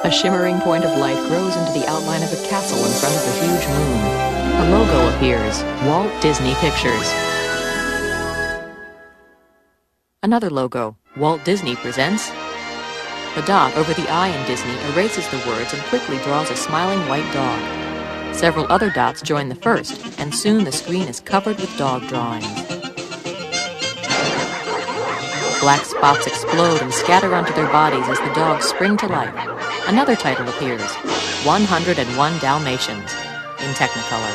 A shimmering point of light grows into the outline of a castle in front of a huge moon. A logo appears, Walt Disney Pictures. Another logo, Walt Disney presents. The dot over the I in Disney erases the words and quickly draws a smiling white dog. Several other dots join the first, and soon the screen is covered with dog drawings. Black spots explode and scatter onto their bodies as the dogs spring to life. Another title appears, 101 Dalmatians, in Technicolor.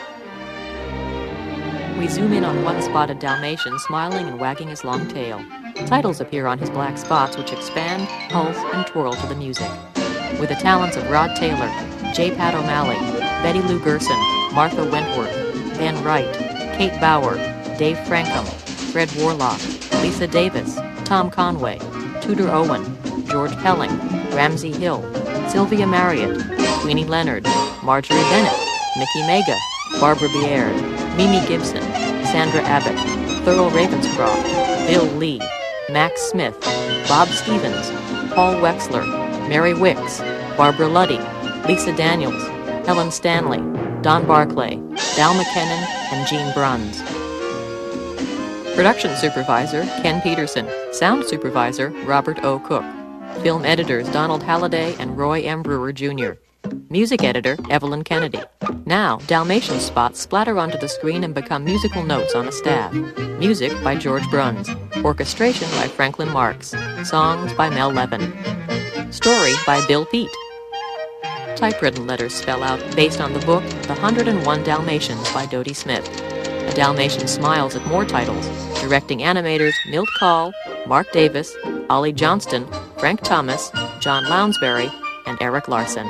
We zoom in on one spotted Dalmatian smiling and wagging his long tail. Titles appear on his black spots which expand, pulse, and twirl to the music. With the talents of Rod Taylor, J. Pat O'Malley, Betty Lou Gerson, Martha Wentworth, Ben Wright, Kate Bauer, Dave Frankham, Fred Warlock, Lisa Davis, Tom Conway, Tudor Owen, George Pelling, Ramsey Hill, Sylvia Marriott, Queenie Leonard, Marjorie Bennett, Mickey Mega, Barbara Beard, Mimi Gibson, Sandra Abbott, Thurl Ravenscroft, Bill Lee, Max Smith, Bob Stevens, Paul Wexler, Mary Wicks, Barbara Luddy, Lisa Daniels, Helen Stanley, Don Barclay, Val McKinnon, and Gene Bruns. Production supervisor, Ken Peterson. Sound supervisor, Robert O. Cook. Film editors, Donald Halliday and Roy M. Brewer, Jr. Music editor, Evelyn Kennedy. Now, Dalmatian spots splatter onto the screen and become musical notes on a staff. Music by George Bruns. Orchestration by Franklin Marks. Songs by Mel Levin. Story by Bill Peet. Typewritten letters spell out, based on the book, The 101 Dalmatians by Dodie Smith. A Dalmatian smiles at more titles, directing animators Milt Kahl, Mark Davis, Ollie Johnston, Frank Thomas, John Lounsbury, and Eric Larson.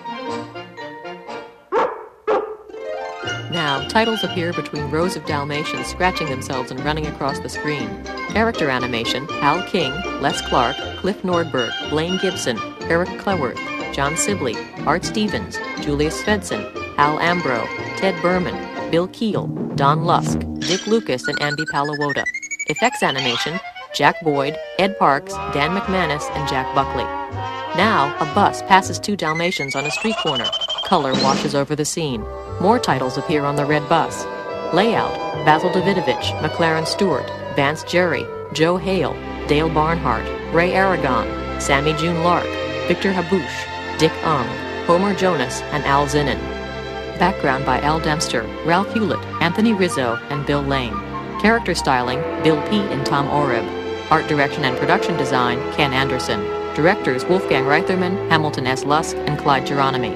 Now, titles appear between rows of Dalmatians scratching themselves and running across the screen. Character animation, Hal King, Les Clark, Cliff Nordberg, Blaine Gibson, Eric Cleworth, John Sibley, Art Stevens, Julius Svensson, Al Ambro, Ted Berman, Bill Keel, Don Lusk, Dick Lucas, and Andy Palawota. Effects animation, Jack Boyd, Ed Parks, Dan McManus, and Jack Buckley. Now, a bus passes two Dalmatians on a street corner. Color washes over the scene. More titles appear on the red bus. Layout, Basil Davidovich, McLaren Stewart, Vance Jerry, Joe Hale, Dale Barnhart, Ray Aragon, Sammy June Lark, Victor Habouche, Dick Ung, Homer Jonas, and Al Zinnin. Background by Al Dempster, Ralph Hewlett, Anthony Rizzo, and Bill Lane. Character styling, Bill Peet and Tom Oreb. Art direction and production design, Ken Anderson. Directors, Wolfgang Reitherman, Hamilton S. Lusk, and Clyde Geronimi.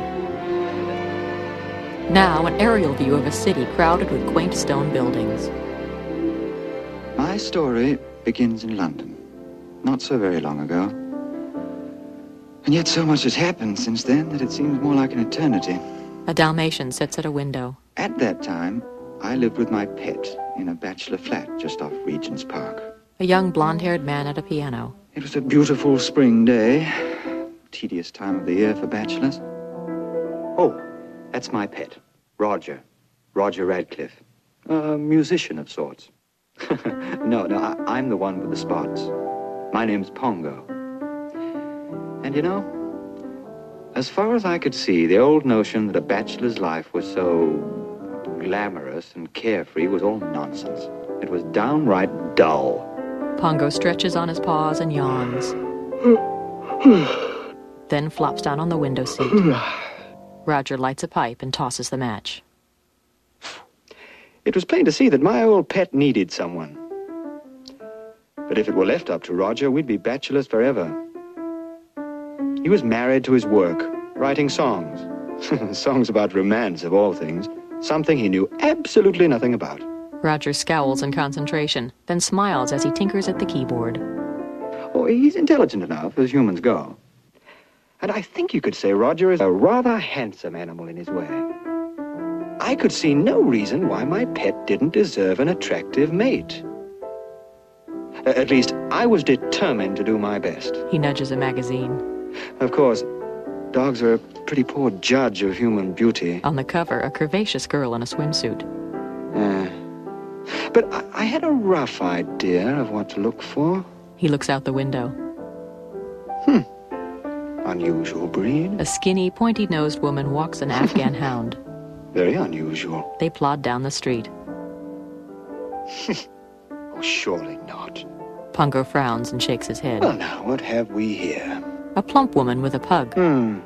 Now, an aerial view of a city crowded with quaint stone buildings. My story begins in London, not so very long ago. And yet so much has happened since then that it seems more like an eternity. A Dalmatian sits at a window. At that time, I lived with my pet in a bachelor flat just off Regent's Park. A young blonde-haired man at a piano. It was a beautiful spring day. Tedious time of the year for bachelors. Oh, that's my pet, Roger. Roger Radcliffe. A musician of sorts. No, I'm the one with the spots. My name's Pongo. And you know, as far as I could see, the old notion that a bachelor's life was so glamorous and carefree was all nonsense. It was downright dull. Pongo stretches on his paws and yawns. Then flops down on the window seat. Roger lights a pipe and tosses the match. It was plain to see that my old pet needed someone. But if it were left up to Roger, we'd be bachelors forever. He was married to his work, writing songs. Songs about romance, of all things. Something he knew absolutely nothing about. Roger scowls in concentration, then smiles as he tinkers at the keyboard. Oh, he's intelligent enough, as humans go. And I think you could say Roger is a rather handsome animal in his way. I could see no reason why my pet didn't deserve an attractive mate. At least, I was determined to do my best. He nudges a magazine. Of course, dogs are a pretty poor judge of human beauty. On the cover, a curvaceous girl in a swimsuit. But I had a rough idea of what to look for. He looks out the window. Unusual breed. A skinny, pointy-nosed woman walks an Afghan hound. Very unusual. They plod down the street. Oh, surely not. Pongo frowns and shakes his head. Well, now, what have we here? A plump woman with a pug. Well,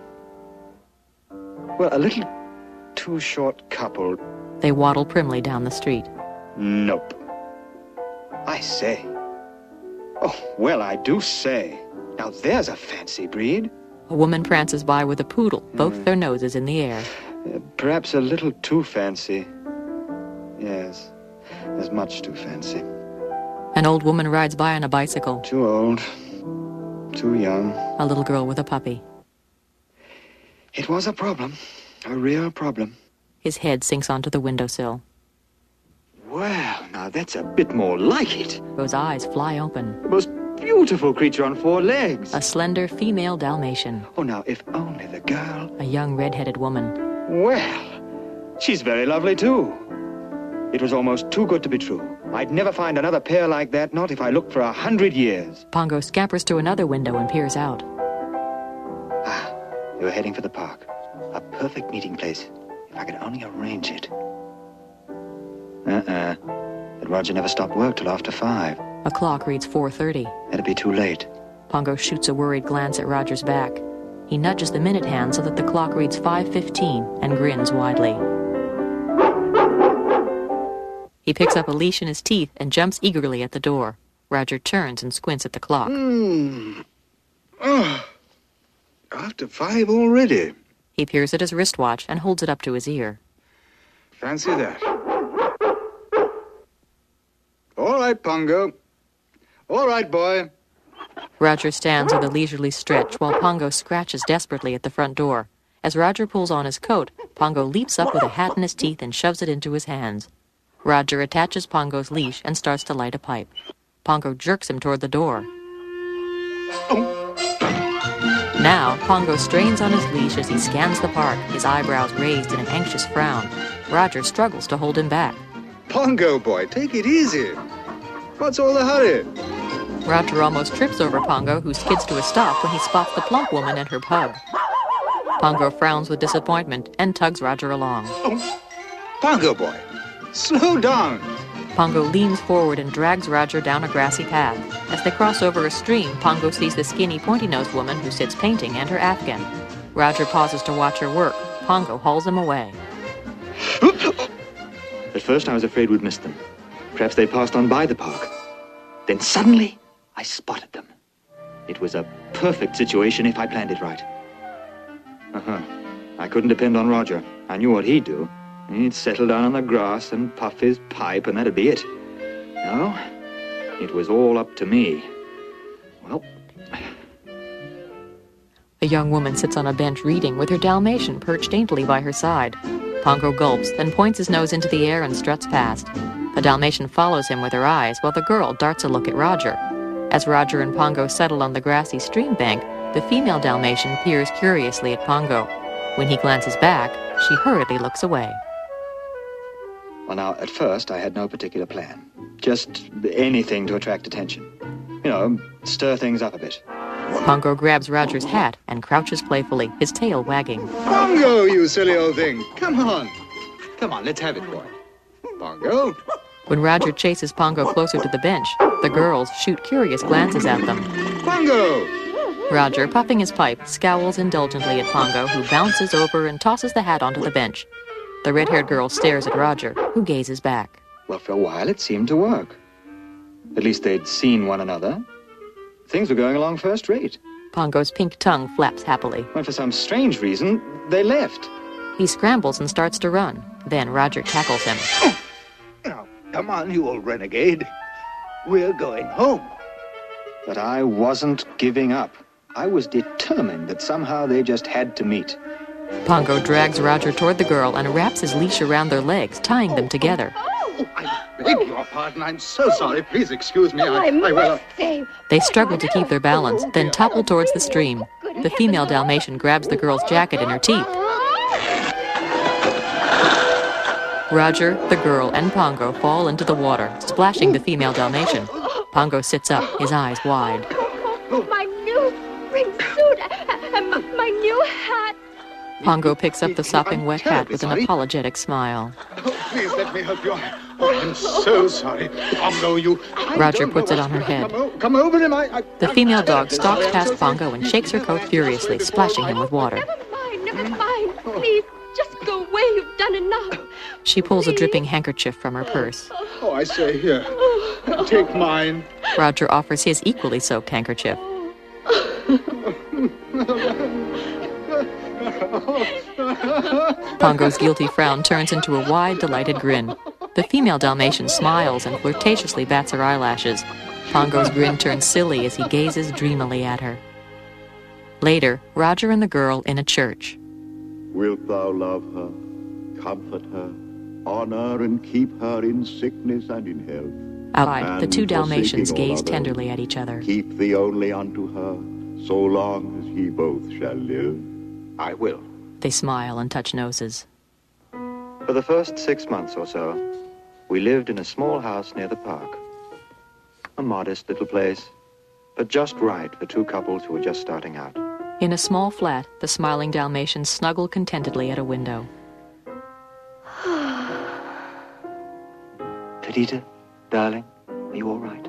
a little too short couple. They waddle primly down the street. Nope. I say. Oh, well, I do say. Now, there's a fancy breed. A woman prances by with a poodle, both their noses in the air. Perhaps a little too fancy. Yes, there's much too fancy. An old woman rides by on a bicycle. Too old. Too young. A little girl with a puppy. It was a problem. A real problem. His head sinks onto the windowsill. Well, now that's a bit more like it. Those eyes fly open. The most beautiful creature on 4 legs. A slender female Dalmatian. Oh, now, if only the girl... A young red-headed woman. Well, she's very lovely, too. It was almost too good to be true. I'd never find another pair like that, not if I looked for 100 years. Pongo scampers to another window and peers out. Ah, they were heading for the park. A perfect meeting place, if I could only arrange it. But Roger never stopped work till after 5. A clock reads 4:30. That'd be too late. Pongo shoots a worried glance at Roger's back. He nudges the minute hand so that the clock reads 5:15 and grins widely. He picks up a leash in his teeth and jumps eagerly at the door. Roger turns and squints at the clock. Oh, after 5 already. He peers at his wristwatch and holds it up to his ear. Fancy that. All right, Pongo. All right, boy. Roger stands with a leisurely stretch while Pongo scratches desperately at the front door. As Roger pulls on his coat, Pongo leaps up with a hat in his teeth and shoves it into his hands. Roger attaches Pongo's leash and starts to light a pipe. Pongo jerks him toward the door. Now, Pongo strains on his leash as he scans the park, his eyebrows raised in an anxious frown. Roger struggles to hold him back. Pongo, boy, take it easy. What's all the hurry? Roger almost trips over Pongo, who skids to a stop when he spots the plump woman and her pug. Pongo frowns with disappointment and tugs Roger along. Pongo, boy, slow down. Pongo leans forward and drags Roger down a grassy path. As they cross over a stream, Pongo sees the skinny, pointy-nosed woman who sits painting and her Afghan. Roger pauses to watch her work. Pongo hauls him away. At first I was afraid we'd missed them. Perhaps they passed on by the park. Then suddenly, I spotted them. It was a perfect situation if I planned it right. I couldn't depend on Roger. I knew what he'd do. He'd settle down on the grass and puff his pipe, and that'd be it. No, it was all up to me. Well... A young woman sits on a bench reading with her Dalmatian perched daintily by her side. Pongo gulps, then points his nose into the air and struts past. The Dalmatian follows him with her eyes, while the girl darts a look at Roger. As Roger and Pongo settle on the grassy stream bank, the female Dalmatian peers curiously at Pongo. When he glances back, she hurriedly looks away. Well, now, at first, I had no particular plan. Just anything to attract attention. You know, stir things up a bit. Pongo grabs Roger's hat and crouches playfully, his tail wagging. Pongo, you silly old thing. Come on. Come on, let's have it, boy. Pongo. When Roger chases Pongo closer to the bench, the girls shoot curious glances at them. Pongo! Roger, puffing his pipe, scowls indulgently at Pongo, who bounces over and tosses the hat onto the bench. The red-haired girl stares at Roger, who gazes back. Well, for a while it seemed to work. At least they'd seen one another. Things were going along first rate. Pongo's pink tongue flaps happily. When for some strange reason, they left. He scrambles and starts to run. Then Roger tackles him. Now, come on, you old renegade. We're going home. But I wasn't giving up. I was determined that somehow they just had to meet. Pongo drags Roger toward the girl and wraps his leash around their legs, tying them together. Oh, I beg your pardon. I'm so sorry. Please excuse me. I will... They struggle to keep their balance, then topple towards the stream. The female Dalmatian grabs the girl's jacket in her teeth. Roger, the girl, and Pongo fall into the water, splashing the female Dalmatian. Pongo sits up, his eyes wide. My new spring suit and my new hat. Pongo picks up the sopping wet hat with an apologetic smile. Oh, please let me help you. Oh, I'm so sorry. Pongo, you... Roger puts it on her head. Come over and The female dog stalks past Pongo and shakes her coat furiously, splashing him with water. Never mind. Please, just go away. You've done enough. She pulls a dripping handkerchief from her purse. Oh, I say, here. Take mine. Roger offers his equally soaked handkerchief. Pongo's guilty frown turns into a wide, delighted grin. The female Dalmatian smiles and flirtatiously bats her eyelashes. Pongo's grin turns silly as he gazes dreamily at her. Later, Roger and the girl in a church. Wilt thou love her, comfort her, honor and keep her in sickness and in health? Outside, the two And Dalmatians forsaking all gaze others, tenderly at each other. Keep thee only unto her, so long as ye both shall live. I will. They smile and touch noses. For the first 6 months or so, we lived in a small house near the park. A modest little place, but just right for two couples who were just starting out. In a small flat, the smiling Dalmatians snuggle contentedly at a window. Perdita, darling, are you all right?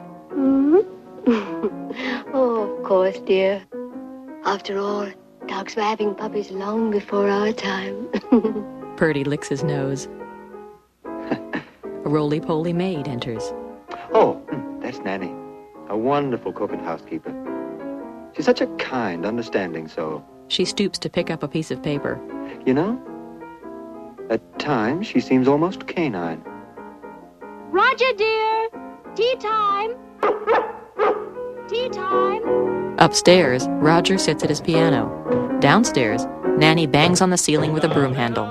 Oh, of course, dear. After all, dogs were having puppies long before our time. Purdy licks his nose. A roly-poly maid enters. Oh, that's Nanny, a wonderful cook and housekeeper. She's such a kind, understanding soul. She stoops to pick up a piece of paper. You know, at times she seems almost canine. Roger, dear. Tea time. Tea time. Upstairs, Roger sits at his piano. Downstairs, Nanny bangs on the ceiling with a broom handle.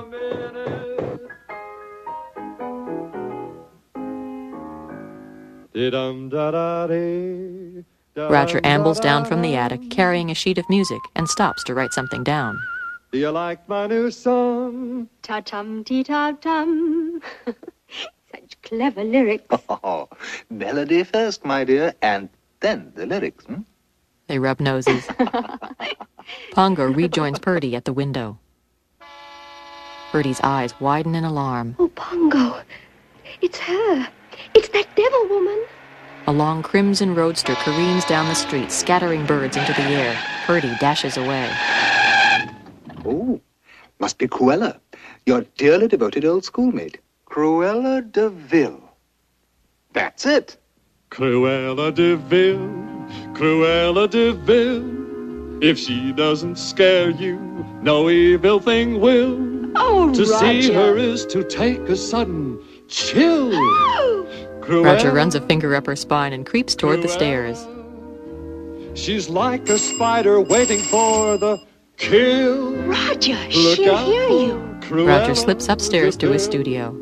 Roger ambles down from the attic, carrying a sheet of music, and stops to write something down. Do you like my new song? Ta-tum, tea-ta-tum. Such clever lyrics. Oh, melody first, my dear, and then the lyrics, They rub noses. Pongo rejoins Purdy at the window. Purdy's eyes widen in alarm. Oh, Pongo. It's her. It's that devil woman. A long crimson roadster careens down the street, scattering birds into the air. Purdy dashes away. Oh, must be Cruella, your dearly devoted old schoolmate. Cruella de Vil. That's it. Cruella de Vil, Cruella de Vil. If she doesn't scare you, no evil thing will. Oh, To Roger. see her is to take a sudden chill. Oh! Cruella, Roger runs a finger up her spine and creeps toward the stairs. She's like a spider waiting for the kill. Roger, Look she'll out hear for you. Cruella Roger slips upstairs de to his Vil. studio.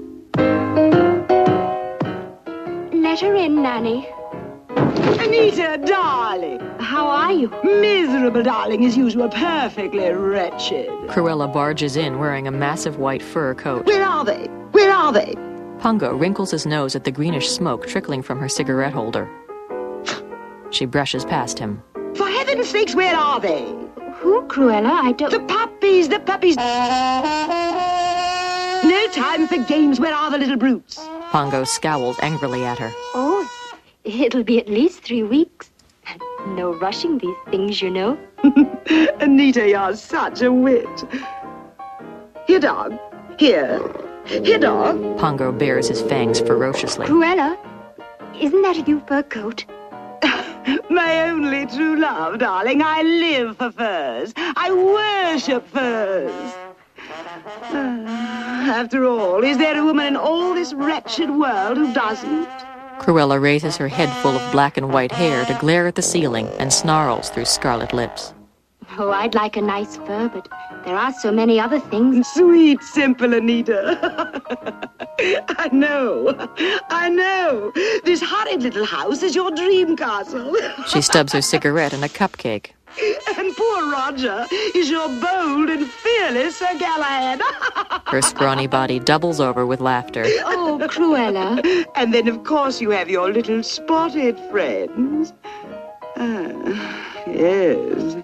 Let her in, Nanny. Anita, darling. How are you? Miserable, darling, as usual. Perfectly wretched. Cruella barges in wearing a massive white fur coat. Where are they? Where are they? Pongo wrinkles his nose at the greenish smoke trickling from her cigarette holder. She brushes past him. For heaven's sakes, where are they? Who, Cruella? I don't... The puppies, the puppies. No time for games. Where are the little brutes? Pongo scowls angrily at her. Oh, it'll be at least 3 weeks. No rushing these things, you know. Anita, you're such a wit. Here, dog. Here. Here, dog. Pongo bares his fangs ferociously. Cruella, isn't that a new fur coat? My only true love, darling. I live for furs. I worship furs. After all, is there a woman in all this wretched world who doesn't? Cruella raises her head full of black and white hair to glare at the ceiling and snarls through scarlet lips. Oh, I'd like a nice fur, but there are so many other things. Sweet, simple Anita. I know. This horrid little house is your dream castle. She stubs her cigarette in a cupcake. And poor Roger is your bold and fearless Sir Galahad. Her scrawny body doubles over with laughter. Oh, Cruella. And then, of course, you have your little spotted friends. Yes,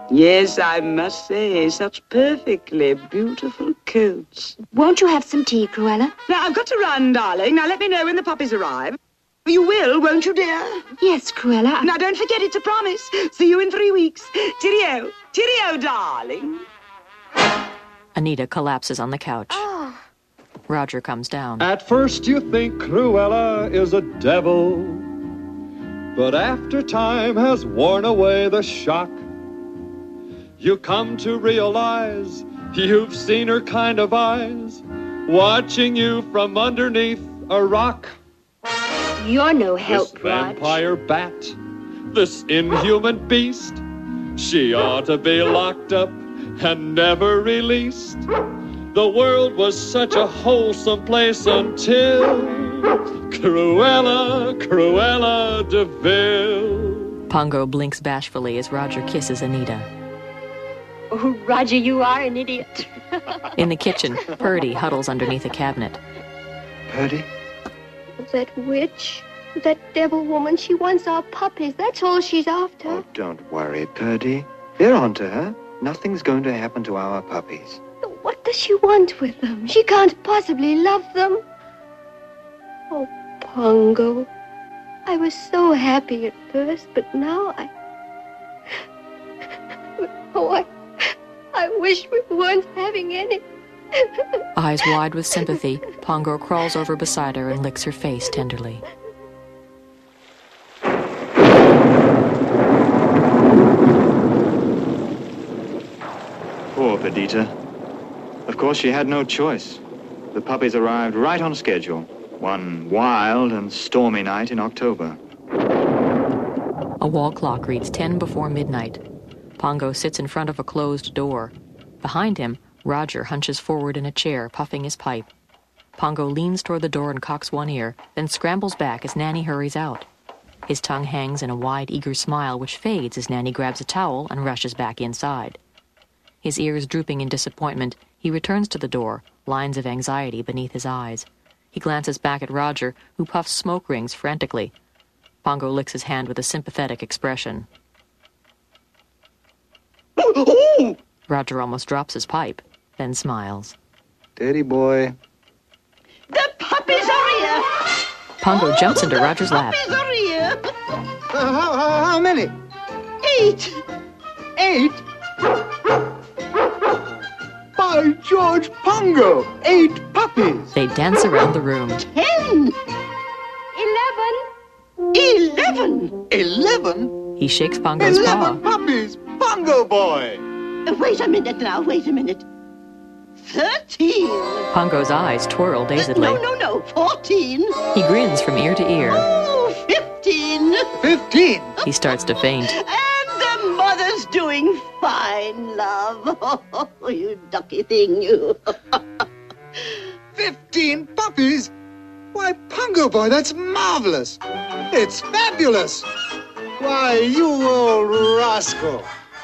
Yes, I must say, such perfectly beautiful coats. Won't you have some tea, Cruella? Now, I've got to run, darling. Now, let me know when the puppies arrive. You will, won't you, dear? Yes, Cruella. Now, don't forget, it's a promise. See you in 3 weeks. Cheerio. Cheerio, darling. Anita collapses on the couch. Oh. Roger comes down. At first you think Cruella is a devil, but after time has worn away the shock, you come to realize you've seen her kind of eyes watching you from underneath a rock. You're no This help, Rog. vampire bat, this inhuman beast, she ought to be locked up and never released. The world was such a wholesome place until Cruella, Cruella de Vil. Pongo blinks bashfully as Roger kisses Anita. Oh, Roger, you are an idiot. In the kitchen, Purdy huddles underneath a cabinet. Purdy? That witch, that devil woman, she wants our puppies. That's all she's after. Oh, don't worry, Purdy. They're onto her. Nothing's going to happen to our puppies. What does she want with them? She can't possibly love them. Oh, Pongo. I was so happy at first, but now I wish we weren't having any. Eyes wide with sympathy, Pongo crawls over beside her and licks her face tenderly. Poor Perdita. Of course, she had no choice. The puppies arrived right on schedule. One wild and stormy night in October. A wall clock reads 10 before midnight. Pongo sits in front of a closed door. Behind him, Roger hunches forward in a chair, puffing his pipe. Pongo leans toward the door and cocks one ear, then scrambles back as Nanny hurries out. His tongue hangs in a wide, eager smile which fades as Nanny grabs a towel and rushes back inside. His ears drooping in disappointment, he returns to the door, lines of anxiety beneath his eyes. He glances back at Roger, who puffs smoke rings frantically. Pongo licks his hand with a sympathetic expression. Roger almost drops his pipe, then smiles. Daddy boy. The puppies are here. Pongo jumps into Roger's lap. Puppies are here. How many? 8. 8? By George, Pongo! 8 puppies! They dance around the room. 10. 11. 11? He shakes Pongo's 11 paw. puppies! Pongo boy! Wait a minute now, wait a minute. 13. Pongo's eyes twirl dazedly. No, 14. He grins from ear to ear. Oh, 15. 15? He starts to faint. And the mother's doing fine, love. Oh, you ducky thing, you. 15 puppies? Why, Pongo boy, that's marvelous! It's fabulous! Why, you old rascal!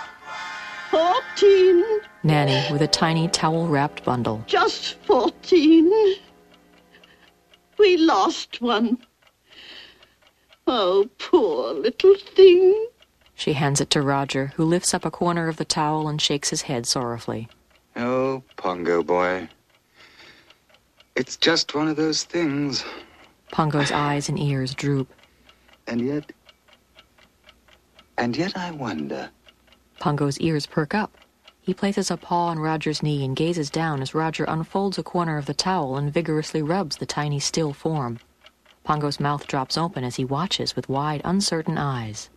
14. Nanny with a tiny towel-wrapped bundle. Just 14. We lost one. Oh, poor little thing. She hands it to Roger, who lifts up a corner of the towel and shakes his head sorrowfully. Oh, Pongo boy. It's just one of those things. Pongo's eyes and ears droop. And yet I wonder. Pongo's ears perk up. He places a paw on Roger's knee and gazes down as Roger unfolds a corner of the towel and vigorously rubs the tiny still form. Pongo's mouth drops open as he watches with wide, uncertain eyes.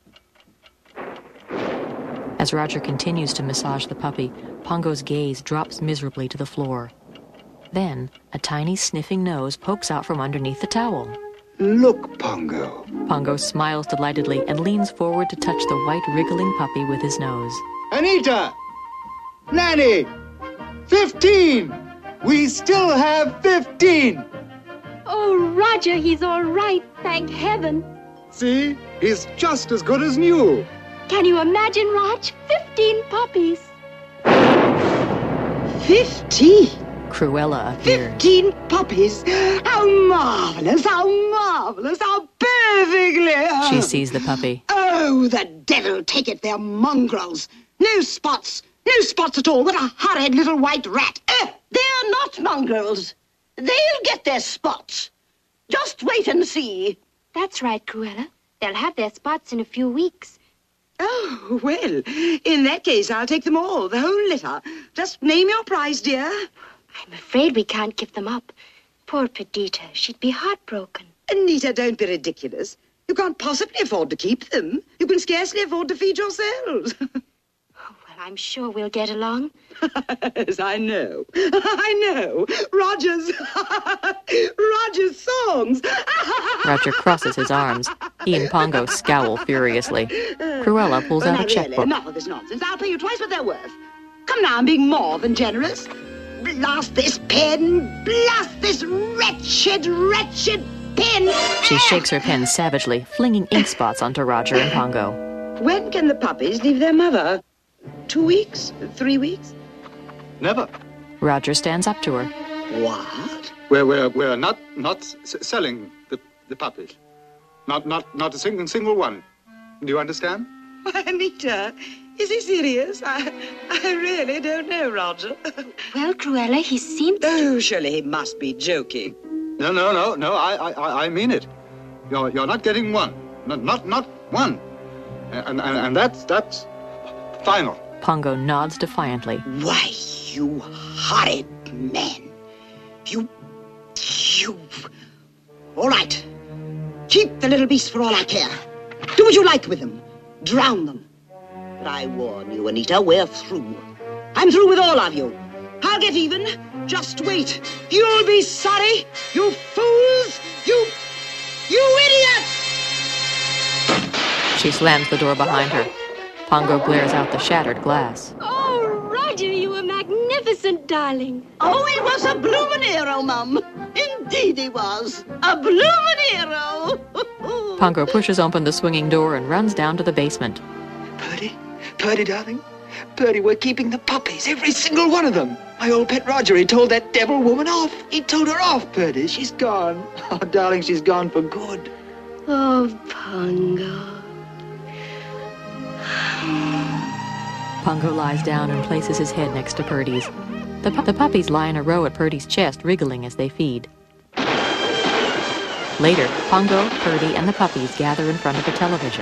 As Roger continues to massage the puppy, Pongo's gaze drops miserably to the floor. Then, a tiny sniffing nose pokes out from underneath the towel. Look, Pongo. Pongo smiles delightedly and leans forward to touch the white, wriggling puppy with his nose. Anita! Nanny! 15! We still have 15! Oh, Roger, he's all right, thank heaven. See? He's just as good as new. Can you imagine, Rog? 15 puppies. 15. Cruella appears. 15 puppies. How marvelous, how marvelous, how perfectly. She sees the puppy. Oh, the devil take it, they're mongrels. No spots. No spots at all. What a horrid little white rat. They're not mongrels. They'll get their spots. Just wait and see. That's right, Cruella. They'll have their spots in a few weeks. Oh, well, in that case, I'll take them all, the whole litter. Just name your price, dear. I'm afraid we can't give them up. Poor Perdita, she'd be heartbroken. Anita, don't be ridiculous. You can't possibly afford to keep them. You can scarcely afford to feed yourselves. Well, I'm sure we'll get along. Yes, I know. I know. Roger's songs. Roger crosses his arms. He and Pongo scowl furiously. Cruella pulls out a checkbook. Really, enough of this nonsense. I'll pay you twice what they're worth. Come now, I'm being more than generous. Blast this pen. Blast this wretched pen. She shakes her pen savagely, flinging ink spots onto Roger and Pongo. When can the puppies leave their mother? 2 weeks? 3 weeks? Never. Roger stands up to her. What? We're not selling the puppies. Not a single one. Do you understand? Why, Anita, is he serious? I really don't know, Roger. Well, Cruella, he seemed to... Oh, surely he must be joking. No. I mean it. You're not getting one. Not one. And that's final. Pongo nods defiantly. Why, you horrid man. You... All right. Keep the little beasts for all I care. Do what you like with them. Drown them. But I warn you, Anita, we're through. I'm through with all of you. I'll get even. Just wait. You'll be sorry. You fools. You idiots! She slams the door behind her. Pongo glares out the shattered glass. Oh, Roger, you were magnificent, darling. Oh, he was a bloomin' hero, Mum. Indeed he was. A bloomin' hero. Pongo pushes open the swinging door and runs down to the basement. Purdy, darling. Purdy, we're keeping the puppies, every single one of them. My old pet Roger, he told that devil woman off. He told her off, Purdy. She's gone. Oh, darling, she's gone for good. Oh, Pongo. Pongo lies down and places his head next to Purdy's. The puppies lie in a row at Purdy's chest, wriggling as they feed. Later, Pongo, Purdy, and the puppies gather in front of the television.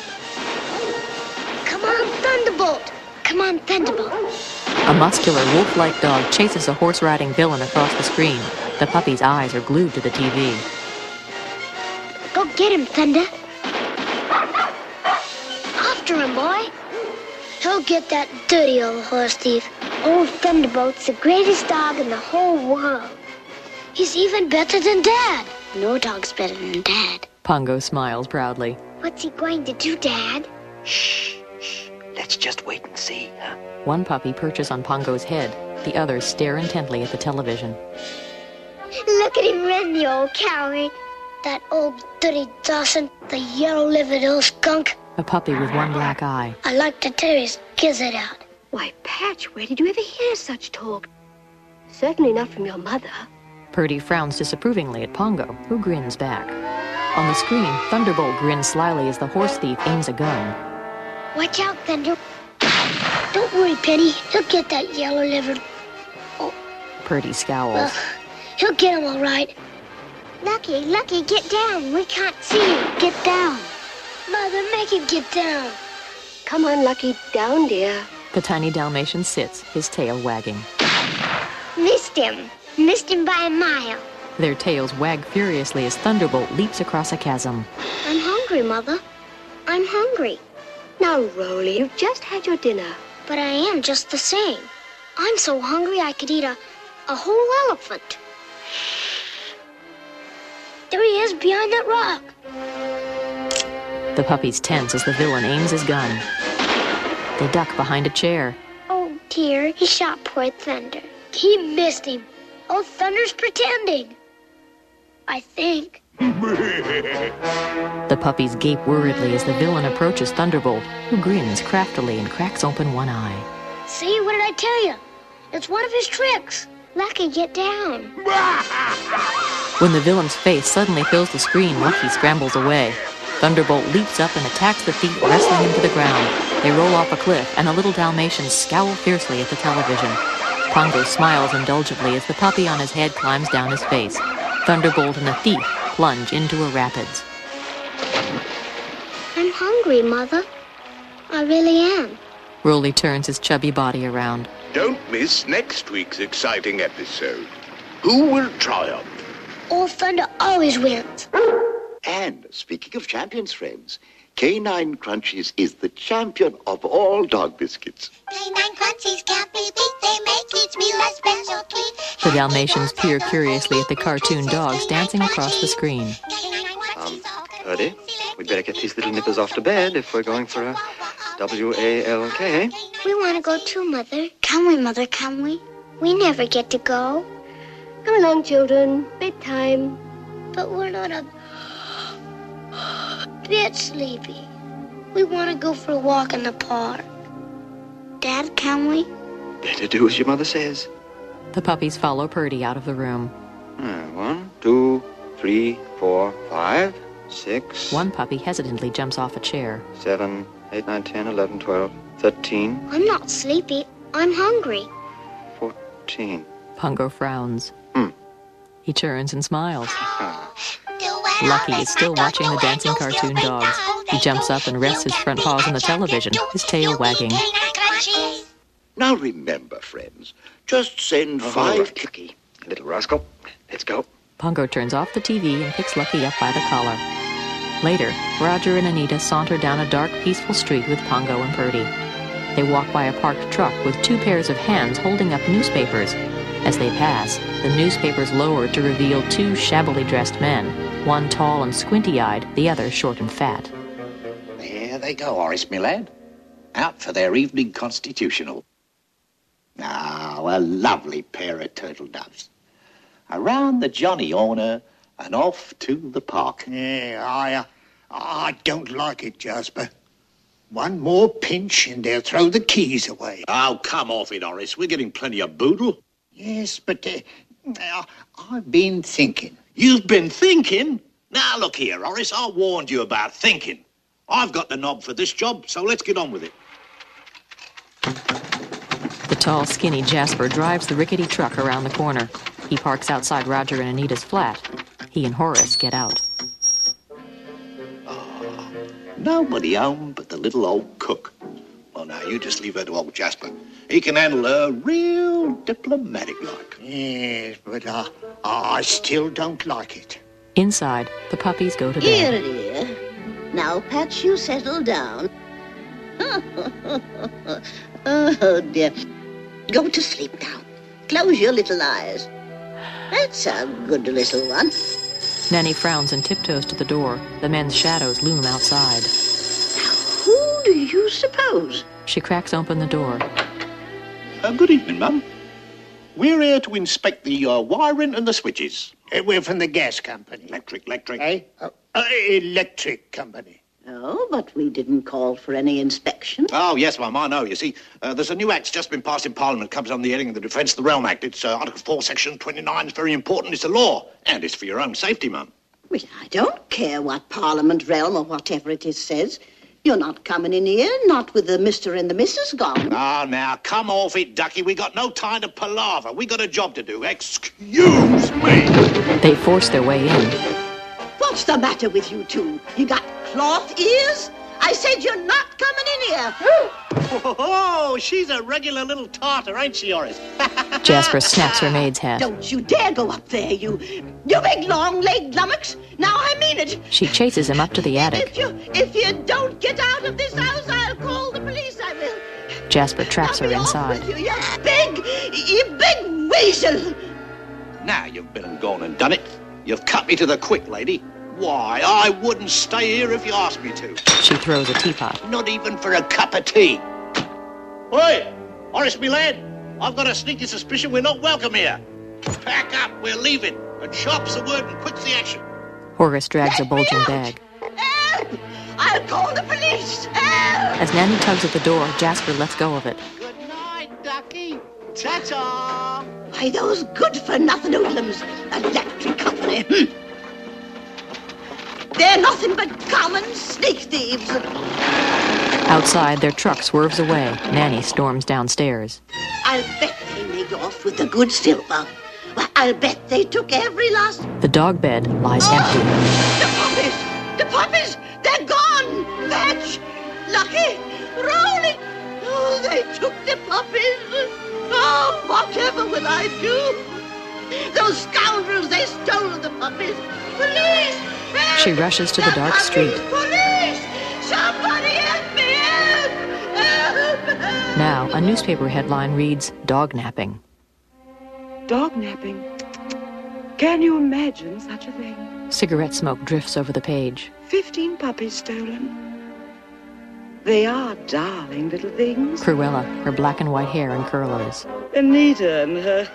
Come on, Thunderbolt. Come on, Thunderbolt. A muscular, wolf-like dog chases a horse-riding villain across the screen. The puppy's eyes are glued to the TV. Go get him, Thunder. After him, boy. He'll get that dirty old horse thief. Old Thunderbolt's the greatest dog in the whole world. He's even better than Dad. No dog's better than Dad. Pongo smiles proudly. What's he going to do, Dad? Shh. Let's just wait and see, huh? One puppy perches on Pongo's head. The others stare intently at the television. Look at him run, the old coward. That old dirty Dawson, the yellow-livered old skunk. A puppy with one black eye. I'd like to tear his gizzard out. Why, Patch, where did you ever hear such talk? Certainly not from your mother. Purdy frowns disapprovingly at Pongo, who grins back. On the screen, Thunderbolt grins slyly as the horse thief aims a gun. Watch out, Thunder. Don't worry, Penny. He'll get that yellow-livered... Purdy scowls. He'll get him all right. Lucky, get down. We can't see you. Get down. Mother, make him get down. Come on, Lucky. Down, dear. The tiny Dalmatian sits, his tail wagging. Missed him. Missed him by a mile. Their tails wag furiously as Thunderbolt leaps across a chasm. I'm hungry, Mother. I'm hungry. Now, Rolly, you've just had your dinner. But I am just the same. I'm so hungry I could eat a whole elephant. There he is behind that rock. The puppies tense as the villain aims his gun. They duck behind a chair. Oh, dear, he shot poor Thunder. He missed him. Oh, Thunder's pretending. I think. The puppies gape worriedly as the villain approaches Thunderbolt, who grins craftily and cracks open one eye. See, what did I tell you? It's one of his tricks. Lucky, get down. When the villain's face suddenly fills the screen, Lucky scrambles away. Thunderbolt leaps up and attacks the thief, wrestling him to the ground. They roll off a cliff, and the little Dalmatians scowl fiercely at the television. Pongo smiles indulgently as the puppy on his head climbs down his face. Thunderbolt and the thief plunge into a rapids. I'm hungry, Mother. I really am. Rolly turns his chubby body around. Don't miss next week's exciting episode. Who will triumph? Old Thunder always wins. And speaking of champions, friends, K9 Crunchies is the champion of all dog biscuits. K9 Crunchies can't be beat. They make each meal a special treat. The Dalmatians peer curiously at the cartoon dogs dancing across the screen. Purdy, we'd better get these little nippers off to bed if we're going for a WALK. We want to go too, Mother. Can we, Mother, can we? We never get to go. Come along, children. Bedtime. But we're not a bit sleepy. We want to go for a walk in the park. Dad, can we? Better do as your mother says. The puppies follow Purdy out of the room. 1, 2, 3, 4, 5, 6. One puppy hesitantly jumps off a chair. 7, 8, 9, 10, 11, 12, 13. I'm not sleepy. I'm hungry. 14. Pongo frowns. He turns and smiles. Lucky is still watching the dancing cartoon dogs. He jumps up and rests his front paws on the television, his tail wagging. Now remember, friends, just send 5... Lucky, little rascal. Let's go. Pongo turns off the TV and picks Lucky up by the collar. Later, Roger and Anita saunter down a dark, peaceful street with Pongo and Purdy. They walk by a parked truck with 2 pairs of hands holding up newspapers. As they pass, the newspapers lower to reveal 2 shabbily dressed men, one tall and squinty-eyed, the other short and fat. There they go, Horace, me lad. Out for their evening constitutional. Now, a lovely pair of turtle doves. Around the Johnny Horner and off to the park. Yeah, I don't like it, Jasper. One more pinch and they'll throw the keys away. Oh, come off it, Horace. We're getting plenty of boodle. Yes, but I've been thinking. You've been thinking? Now, look here, Horace. I warned you about thinking. I've got the knob for this job, so let's get on with it. The tall, skinny Jasper drives the rickety truck around the corner. He parks outside Roger and Anita's flat. He and Horace get out. Nobody home but the little old cook. Well, now, you just leave her to old Jasper. He can handle her real diplomatic-like. Yes, but I still don't like it. Inside, the puppies go to Here, bed. dear. Now, Pat, you settle down. Oh, dear. Go to sleep now. Close your little eyes. That's a good little one. Nanny frowns and tiptoes to the door. The men's shadows loom outside. Now, who do you suppose? She cracks open the door. Good evening, Mum. We're here to inspect the wiring and the switches. We're from the gas company. Electric. Eh? Electric company. Oh, but we didn't call for any inspection. Oh, yes, Mum, I know. You see, there's a new act's just been passed in Parliament. Comes on the heading of the Defence of the Realm Act. It's Article 4, Section 29. It's very important. It's a law. And it's for your own safety, Mum. Well, I don't care what Parliament realm or whatever it is says. You're not coming in here, not with the Mr. and the Mrs. gone. Ah, now, come off it, Ducky. We got no time to palaver. We got a job to do. Excuse me. They force their way in. What's the matter with you two? You got cloth ears? I said you're not coming in here. Oh, she's a regular little tartar, ain't she, Horace? Jasper snaps her maid's hat. Don't you dare go up there, you big long-legged lummox. Now I mean it. She chases him up to the attic. If you don't get out of this house, I'll call the police, I will. Jasper traps her I'll be off inside. with you big weasel. Now you've been and gone and done it. You've cut me to the quick, lady. Why, I wouldn't stay here if you asked me to. She throws a teapot. Not even for a cup of tea. Oi, Horace, me lad, I've got a sneaky suspicion we're not welcome here. Pack up, we're leaving. And sharp's the word and quick's the action. Horace drags a bulging bag. Help! I'll call the police. Help! As Nanny tugs at the door, Jasper lets go of it. Good night, Ducky. Ta-ta. Why, those good-for-nothing hoodlums. Electric company. They're nothing but common sneak thieves. Outside, their truck swerves away. Nanny storms downstairs. I'll bet they made off with the good silver. Well, I'll bet they took every last... The dog bed lies empty. The puppies! The puppies! They're gone! Fetch! Lucky! Rolling! Oh, they took the puppies! Oh, whatever will I do? Those scoundrels, they stole the puppies! Police! Help! She rushes to the dark street. Police! Somebody help me! Help! Help! Help! Now, a newspaper headline reads, "Dog napping." Dog napping? Can you imagine such a thing? Cigarette smoke drifts over the page. 15 puppies stolen. They are darling little things. Cruella, her black and white hair in curlers. Anita and her...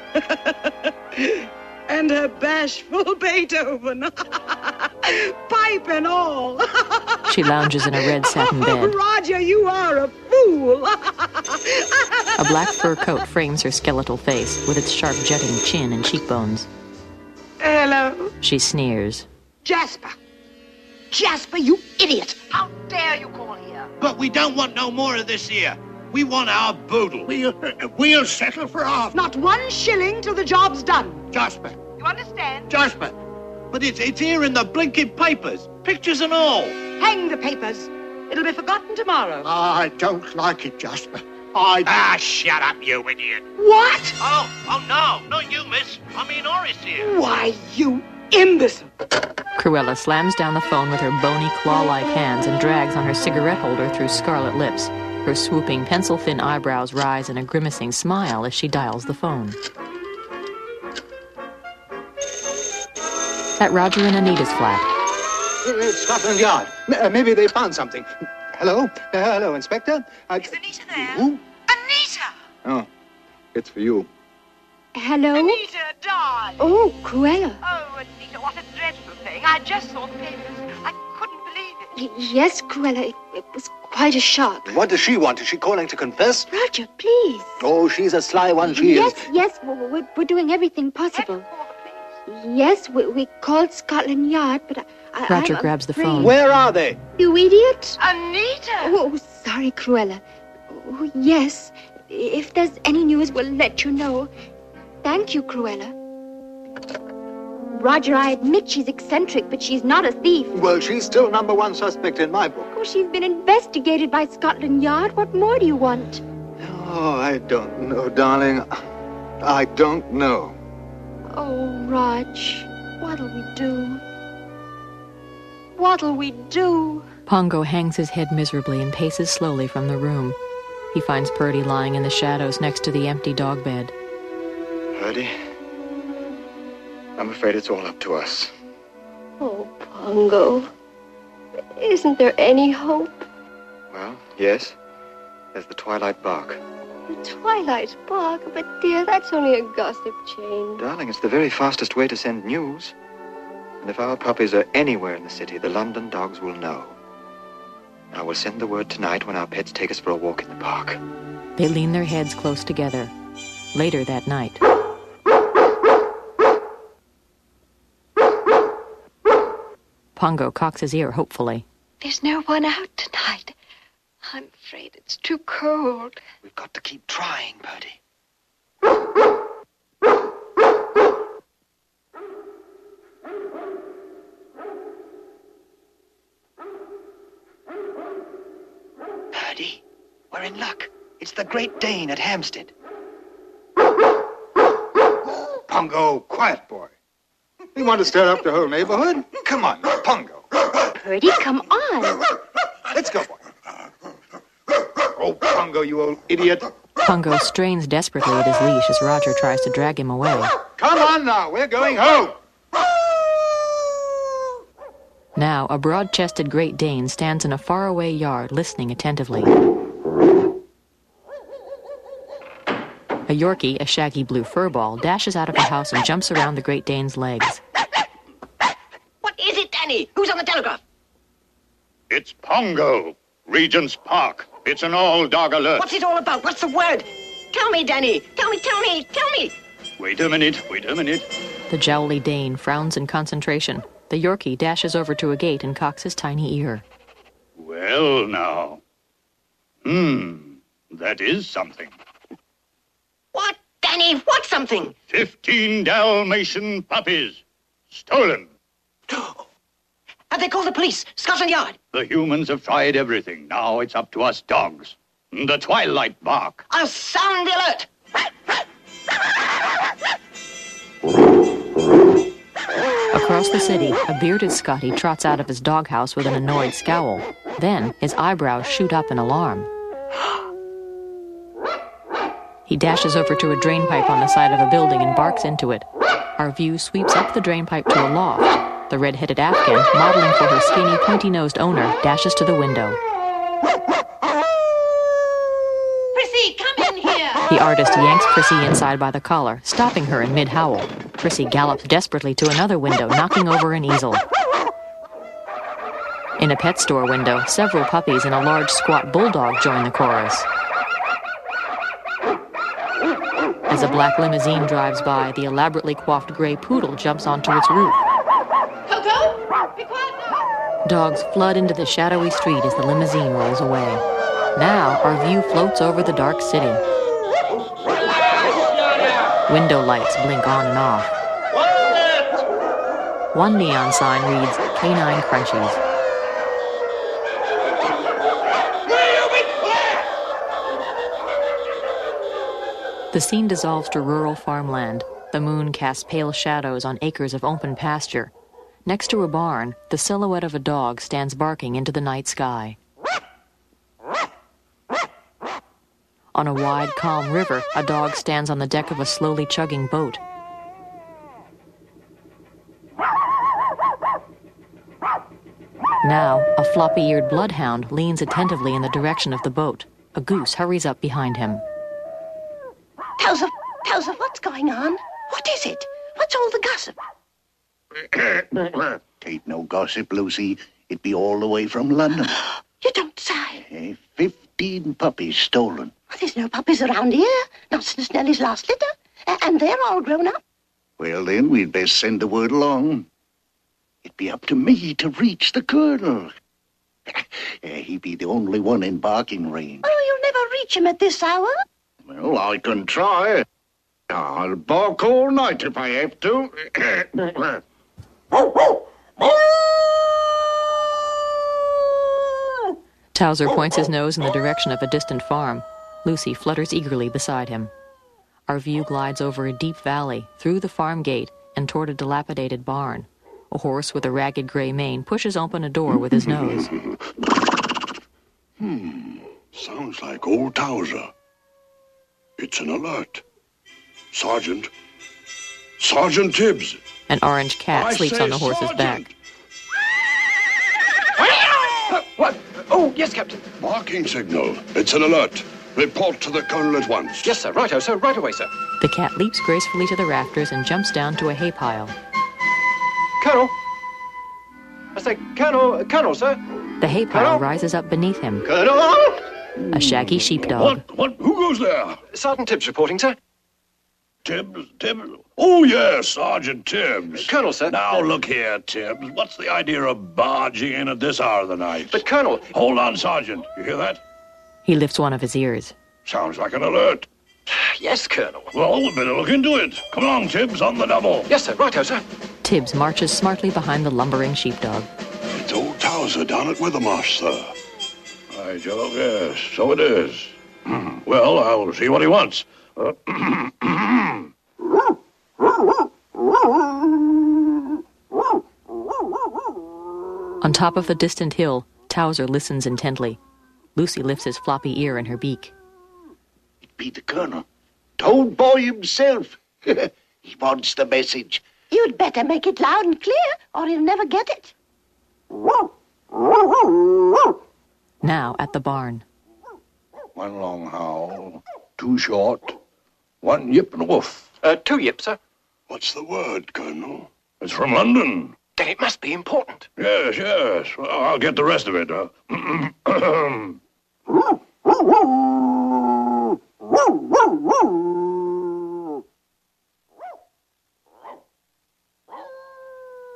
and her bashful Beethoven. Pipe and all. She lounges in a red satin bed. Roger, you are a fool. A black fur coat frames her skeletal face with its sharp jutting chin and cheekbones. Hello. She sneers. Jasper! Jasper, you idiot! How dare you call here? But we don't want no more of this here. We want our boodle. We'll settle for half. Not 1 shilling till the job's done. Jasper. You understand? Jasper. But it's here in the blinking papers. Pictures and all. Hang the papers. It'll be forgotten tomorrow. I don't like it, Jasper. Shut up, you idiot. What? Oh, no. Not you, miss. I mean Horace here. Why, you imbecile. Cruella slams down the phone with her bony, claw-like hands and drags on her cigarette holder through scarlet lips. Her swooping, pencil-thin eyebrows rise in a grimacing smile as she dials the phone. At Roger and Anita's flat. It's Scotland Yard. Maybe they found something. Hello? Hello, Inspector? Is Anita there? Who? Anita! Oh, it's for you. Hello? Anita, darling! Oh, Cruella. Oh, Anita, what a dreadful thing. I just saw the papers. I couldn't believe it. Yes, Cruella, it was quite a shock. What does she want? Is she calling to confess? Roger, please. Oh, she's a sly one, she is. Yes, we're doing everything possible. Yes, we called Scotland Yard, but Roger I'm grabs the afraid. phone. Where are they? You idiot. Anita! Oh, sorry, Cruella. Oh, yes, if there's any news, we'll let you know. Thank you, Cruella. Roger, I admit she's eccentric, but she's not a thief. Well, she's still #1 suspect in my book. Oh, she's been investigated by Scotland Yard. What more do you want? Oh, I don't know, darling. I don't know. Oh, Rog, what'll we do? What'll we do? Pongo hangs his head miserably and paces slowly from the room. He finds Purdy lying in the shadows next to the empty dog bed. Purdy, I'm afraid it's all up to us. Oh, Pongo, isn't there any hope? Well, yes. There's the Twilight Bark. The Twilight Bark? But, dear, that's only a gossip chain. Darling, it's the very fastest way to send news. And if our puppies are anywhere in the city, the London dogs will know. I will send the word tonight when our pets take us for a walk in the park. They lean their heads close together. Later that night. Pongo cocks his ear hopefully. There's no one out tonight. I'm afraid it's too cold. We've got to keep trying, Purdy. Purdy, we're in luck. It's the Great Dane at Hampstead. Pongo, quiet, boy. You want to stir up the whole neighborhood? Come on, Pongo. Purdy, come on. Let's go, boy. Oh, Pongo, you old idiot. Pongo strains desperately at his leash as Roger tries to drag him away. Come on now, we're going home. Now, a broad-chested Great Dane stands in a faraway yard listening attentively. A Yorkie, a shaggy blue furball, dashes out of the house and jumps around the Great Dane's legs. What is it, Danny? Who's on the telegraph? It's Pongo, Regent's Park. It's an all-dog alert. What's it all about? What's the word? Tell me, Danny. Tell me. Wait a minute. The jowly Dane frowns in concentration. The Yorkie dashes over to a gate and cocks his tiny ear. Well, now. That is something. What, Danny? What's something? 15 Dalmatian puppies. Stolen. Have they called the police? Scotland Yard. The humans have tried everything. Now it's up to us dogs. The twilight bark. I'll sound the alert. Across the city, a bearded Scotty trots out of his doghouse with an annoyed scowl. Then, his eyebrows shoot up in alarm. He dashes over to a drainpipe on the side of a building and barks into it. Our view sweeps up the drainpipe to a loft. The red-headed Afghan, modeling for her skinny, pointy-nosed owner, dashes to the window. Prissy, come in here. The artist yanks Prissy inside by the collar, stopping her in mid-howl. Prissy gallops desperately to another window, knocking over an easel. In a pet store window, several puppies and a large squat bulldog join the chorus. As a black limousine drives by, the elaborately coiffed gray poodle jumps onto its roof. Coco, be quiet now. Dogs flood into the shadowy street as the limousine rolls away. Now, our view floats over the dark city. Window lights blink on and off. One neon sign reads, Canine Crunchies. The scene dissolves to rural farmland. The moon casts pale shadows on acres of open pasture. Next to a barn, the silhouette of a dog stands barking into the night sky. On a wide, calm river, a dog stands on the deck of a slowly chugging boat. Now, a floppy-eared bloodhound leans attentively in the direction of the boat. A goose hurries up behind him. Towser, what's going on? What is it? What's all the gossip? Ain't no gossip, Lucy. It be all the way from London. You don't say. 15 puppies stolen. Well, there's no puppies around here. Not since Nellie's last litter. And they're all grown up. Well, then, we'd best send the word along. It'd be up to me to reach the colonel. He be the only one in barking range. Oh, you'll never reach him at this hour. Well, I can try. I'll bark all night if I have to. Towser points his nose in the direction of a distant farm. Lucy flutters eagerly beside him. Our view glides over a deep valley, through the farm gate, and toward a dilapidated barn. A horse with a ragged gray mane pushes open a door with his nose. Sounds like old Towser. It's an alert. Sergeant Tibbs. An orange cat sleeps on the horse's back. What? Oh, yes, Captain. Barking signal. It's an alert. Report to the colonel at once. Yes, sir. Righto, sir. Right away, sir. The cat leaps gracefully to the rafters and jumps down to a hay pile. Colonel. I say, Colonel, sir. The hay pile rises up beneath him. Colonel! A shaggy sheepdog. What? Who goes there? Sergeant Tibbs reporting, sir. Tibbs? Oh, yes, Sergeant Tibbs. Colonel, sir. Now, look here, Tibbs. What's the idea of barging in at this hour of the night? But, Colonel... Hold on, Sergeant. You hear that? He lifts one of his ears. Sounds like an alert. Yes, Colonel. Well, we better look into it. Come along, Tibbs, on the double. Yes, sir. Righto, sir. Tibbs marches smartly behind the lumbering sheepdog. It's old Towser down at Withermarsh, sir. By Jove, yes, so it is. Well, I'll see what he wants. On top of the distant hill, Towser listens intently. Lucy lifts his floppy ear in her beak. It be the colonel. Told boy himself. He wants the message. You'd better make it loud and clear, or he'll never get it. Now at the barn. One long howl, two short, one yip and a woof. 2 yips, sir. What's the word, Colonel? It's from London. Then it must be important. Yes. Well, I'll get the rest of it.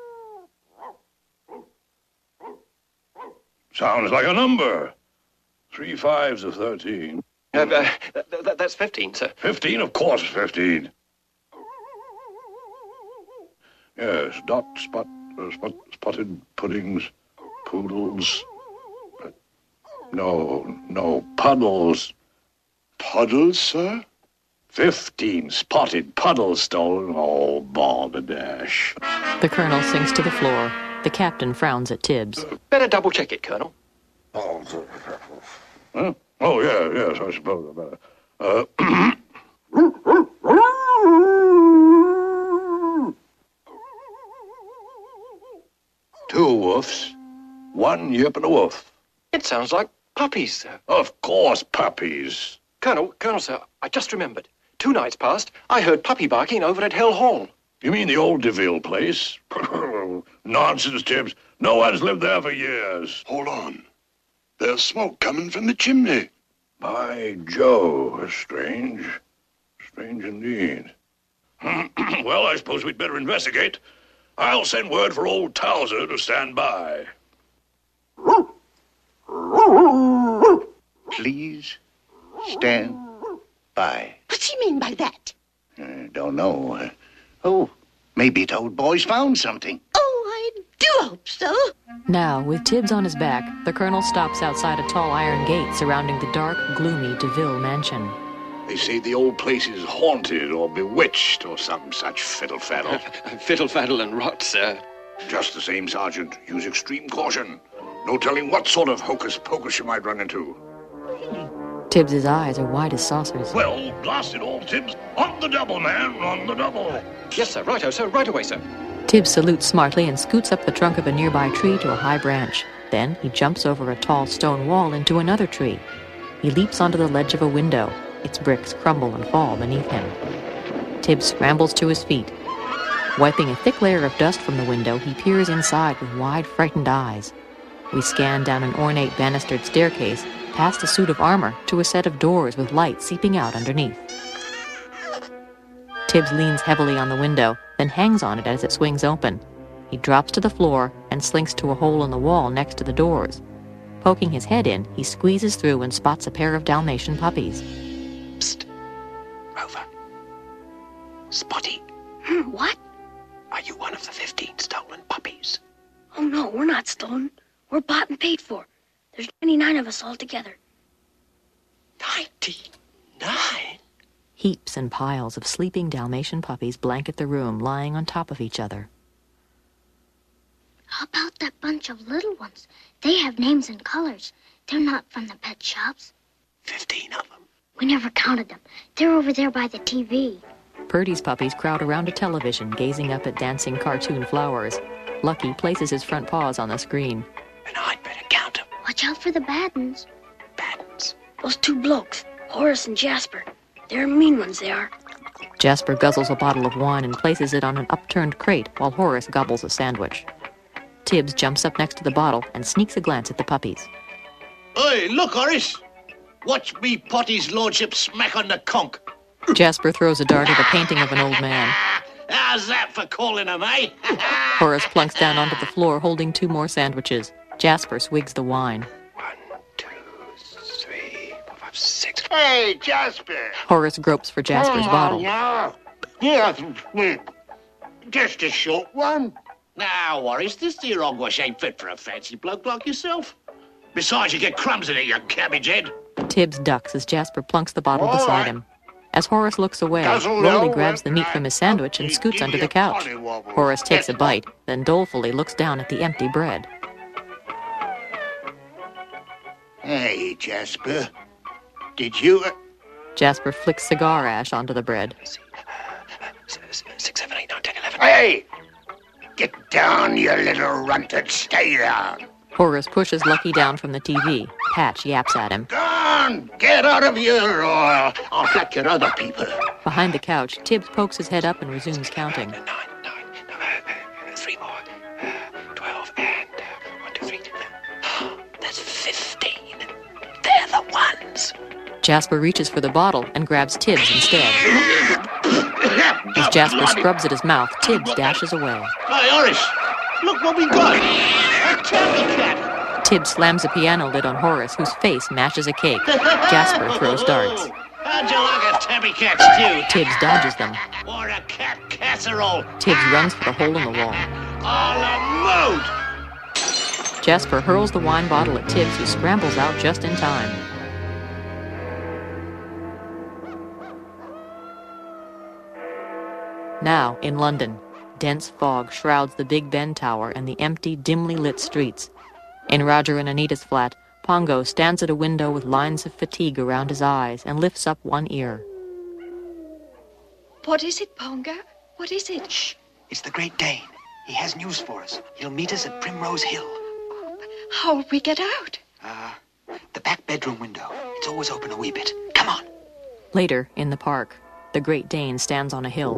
Sounds like a number. 3 5s are 13. That's 15, sir. 15? Of course, 15. Yes, spotted puddings, poodles. No, puddles. Puddles, sir? 15 spotted puddles stolen. Oh, balderdash. The colonel sinks to the floor. The captain frowns at Tibbs. Better double-check it, Colonel. Huh? Oh, yes, I suppose I better. Two woofs, one yip and a woof. It sounds like puppies, sir. Of course, puppies. Colonel, sir, I just remembered. 2 nights past, I heard puppy barking over at Hell Hall. You mean the old DeVille place? Nonsense, Tibbs. No one's lived there for years. Hold on. There's smoke coming from the chimney. By Jove, strange. Strange indeed. Well, I suppose we'd better investigate. I'll send word for old Towser to stand by. Please stand by. What's he mean by that? Don't know. Oh, maybe the old boy's found something. Oh, I do hope so. Now, with Tibbs on his back, the colonel stops outside a tall iron gate surrounding the dark, gloomy DeVille mansion. They say the old place is haunted or bewitched or some such fiddle-faddle. Fiddle-faddle and rot, sir. Just the same, Sergeant. Use extreme caution. No telling what sort of hocus-pocus you might run into. Tibbs's eyes are wide as saucers. Well, blast it all, Tibbs. On the double, man, on the double. Yes, sir. Righto, sir. Right away, sir. Tibbs salutes smartly and scoots up the trunk of a nearby tree to a high branch. Then he jumps over a tall stone wall into another tree. He leaps onto the ledge of a window. Its bricks crumble and fall beneath him. Tibbs scrambles to his feet. Wiping a thick layer of dust from the window, he peers inside with wide, frightened eyes. We scan down an ornate banistered staircase, past a suit of armor, to a set of doors with light seeping out underneath. Tibbs leans heavily on the window, then hangs on it as it swings open. He drops to the floor and slinks to a hole in the wall next to the doors. Poking his head in, he squeezes through and spots a pair of Dalmatian puppies. Psst. Rover. Spotty. What? Are you one of the 15 stolen puppies? Oh, no, we're not stolen. We're bought and paid for. There's 29 of us altogether. 99? Heaps and piles of sleeping Dalmatian puppies blanket the room, lying on top of each other. How about that bunch of little ones? They have names and colors. They're not from the pet shops. 15 of them. We never counted them. They're over there by the TV. Purdy's puppies crowd around a television, gazing up at dancing cartoon flowers. Lucky places his front paws on the screen. And I'd better count them. Watch out for the bad ones. Bad ones? Those 2 blokes, Horace and Jasper. They're mean ones, they are. Jasper guzzles a bottle of wine and places it on an upturned crate while Horace gobbles a sandwich. Tibbs jumps up next to the bottle and sneaks a glance at the puppies. Hey, look, Horace! Watch me Potty's lordship smack on the conch. Jasper throws a dart at a painting of an old man. How's that for calling him, eh? Horace plunks down onto the floor holding 2 more sandwiches. Jasper swigs the wine. 1, 2, 3, 4, 5, 6. Hey, Jasper! Horace gropes for Jasper's bottle. Yeah, just a short one. Now, Horace, this dear hogwash ain't fit for a fancy bloke like yourself. Besides, you get crumbs in it, you cabbage head. Tibbs ducks as Jasper plunks the bottle All beside right. him. As Horace looks away, Rolly grabs the meat from his sandwich and scoots under the couch. Horace takes a bite, then dolefully looks down at the empty bread. Hey, Jasper. Did you... Jasper flicks cigar ash onto the bread. 6, 7, 8, 9, 10, 11. Hey! Get down, you little runtard. Stay down. Horace pushes Lucky down from the TV. Patch yaps at him. Down! Get out of here, or I'll flack your other people. Behind the couch, Tibbs pokes his head up and resumes counting. 3 more. 12 and 1, 2, 3. That's 15. They're the ones. Jasper reaches for the bottle and grabs Tibbs instead. As Jasper scrubs at his mouth, Tibbs dashes away. Hey, Horace, look what we got. A tabby cat. Tibbs slams a piano lid on Horace, whose face mashes a cake. Jasper throws darts. How'd you like a tabby cat stew? Tibbs dodges them. Or a cat casserole? Tibbs runs for the hole in the wall. All a mood! Jasper hurls the wine bottle at Tibbs, who scrambles out just in time. Now, in London, dense fog shrouds the Big Ben Tower and the empty, dimly lit streets. In Roger and Anita's flat, Pongo stands at a window with lines of fatigue around his eyes and lifts up one ear. What is it, Pongo? What is it? Shh! It's the Great Dane. He has news for us. He'll meet us at Primrose Hill. How will we get out? The back bedroom window. It's always open a wee bit. Come on. Later, in the park, the Great Dane stands on a hill.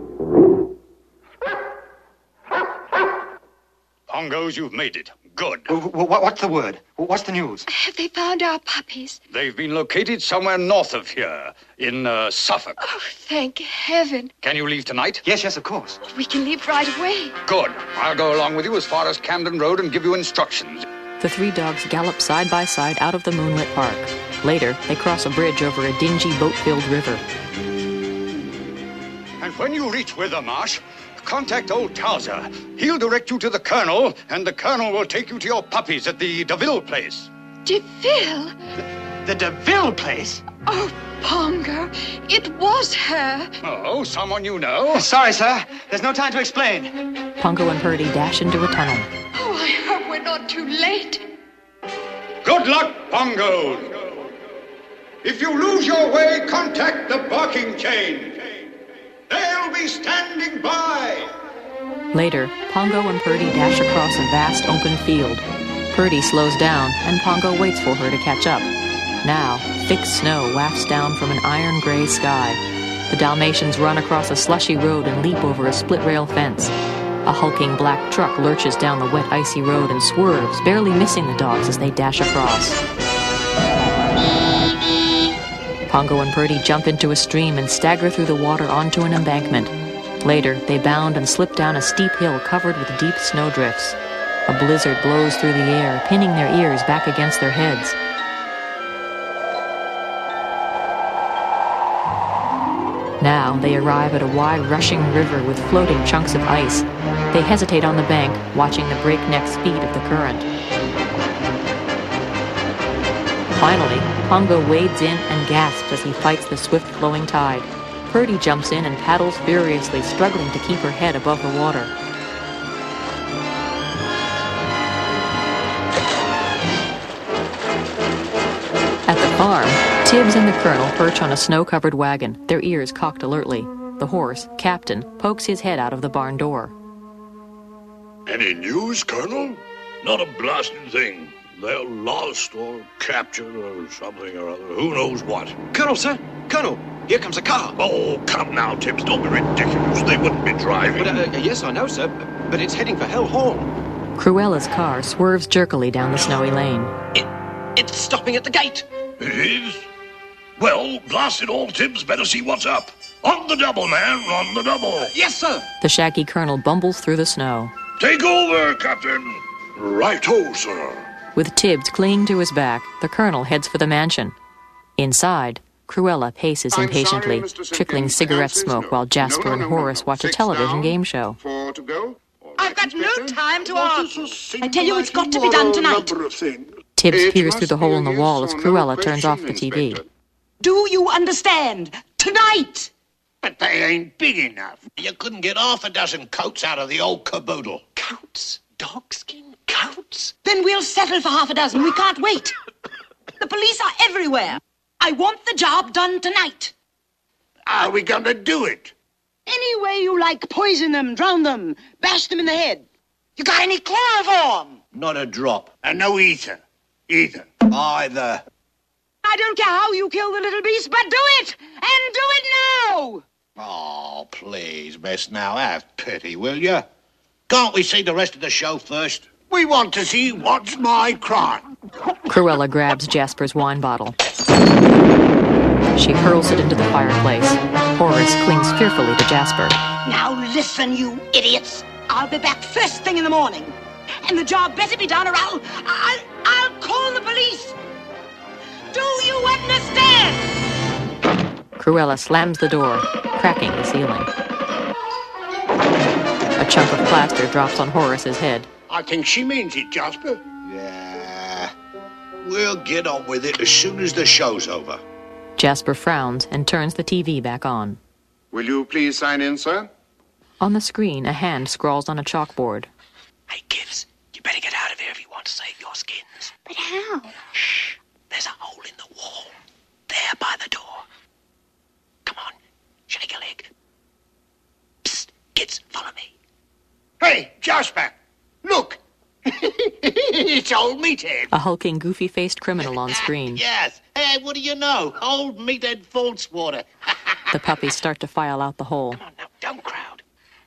Pongos, you've made it. Good. What's the word? What's the news? Have they found our puppies? They've been located somewhere north of here, in Suffolk. Oh, thank heaven. Can you leave tonight? Yes, of course. We can leave right away. Good. I'll go along with you as far as Camden Road and give you instructions. The three dogs gallop side by side out of the moonlit park. Later, they cross a bridge over a dingy boat-filled river. And when you reach Withermarsh, contact old Towser. He'll direct you to the Colonel, and the Colonel will take you to your puppies at the DeVille place. DeVille? The DeVille place? Oh, Pongo, it was her. Oh, someone you know? Sorry, sir. There's no time to explain. Pongo and Purdy dash into a tunnel. Oh, I hope we're not too late. Good luck, Pongos. If you lose your way, contact the barking chain. They'll be standing by. Later, Pongo and Purdy dash across a vast open field. Purdy slows down, and Pongo waits for her to catch up. Now, thick snow wafts down from an iron-gray sky. The Dalmatians run across a slushy road and leap over a split-rail fence. A hulking black truck lurches down the wet, icy road and swerves, barely missing the dogs as they dash across. Pongo and Purdy jump into a stream and stagger through the water onto an embankment. Later, they bound and slip down a steep hill covered with deep snowdrifts. A blizzard blows through the air, pinning their ears back against their heads. Now they arrive at a wide, rushing river with floating chunks of ice. They hesitate on the bank, watching the breakneck speed of the current. Finally, Pongo wades in and gasps as he fights the swift-flowing tide. Purdy jumps in and paddles furiously, struggling to keep her head above the water. At the farm, Tibbs and the Colonel perch on a snow-covered wagon, their ears cocked alertly. The horse, Captain, pokes his head out of the barn door. Any news, Colonel? Not a blasted thing. They're lost or captured or something or other. Who knows what? Colonel, sir! Colonel! Here comes a car. Oh, come now, Tibbs. Don't be ridiculous. They wouldn't be driving. But, yes, I know, sir. But it's heading for Hell Hall. Cruella's car swerves jerkily down the snowy lane. It's stopping at the gate. It is? Well, blast it all, Tibbs. Better see what's up. On the double, man. On the double. Yes, sir. The shaggy Colonel bumbles through the snow. Take over, Captain. Right-o, sir. With Tibbs clinging to his back, the Colonel heads for the mansion. Inside, Cruella paces impatiently, trickling cigarette smoke while Jasper and Horace watch a television game show. I've got no time to argue. I tell you, it's got to be done tonight. Tibbs peers through the hole in the wall as Cruella turns off the TV. Do you understand? Tonight! But they ain't big enough. You couldn't get half a dozen coats out of the old caboodle. Coats? Dogskin coats? Then we'll settle for half a dozen. We can't wait. The police are everywhere. I want the job done tonight. How are we going to do it? Any way you like. Poison them, drown them, bash them in the head. You got any chloroform? Not a drop. And no ether. Either. Either. I don't care how you kill the little beast, but do it! And do it now! Oh, please, Miss, now have pity, will you? Can't we see the rest of the show first? We want to see What's My Crime. Cruella grabs Jasper's wine bottle. She hurls it into the fireplace. Horace clings fearfully to Jasper. Now listen, you idiots. I'll be back first thing in the morning. And the job better be done or I'll police. Do you understand? Cruella slams the door, cracking the ceiling. A chunk of plaster drops on Horace's head. I think she means it, Jasper. Yeah. We'll get on with it as soon as the show's over. Jasper frowns and turns the TV back on. Will you please sign in, sir? On the screen, a hand scrawls on a chalkboard. Hey, kids, you better get out of here if you want to save your skins. But how? Shh. There's a hole in the wall. There by the door. Come on, shake a leg. Psst, kids, follow me. Hey, Jasper, look. It's old Meathead. A hulking, goofy-faced criminal on screen. Yes. Hey, what do you know? Old Meathead Fawnswater. The puppies start to file out the hole. Come on now, don't crowd.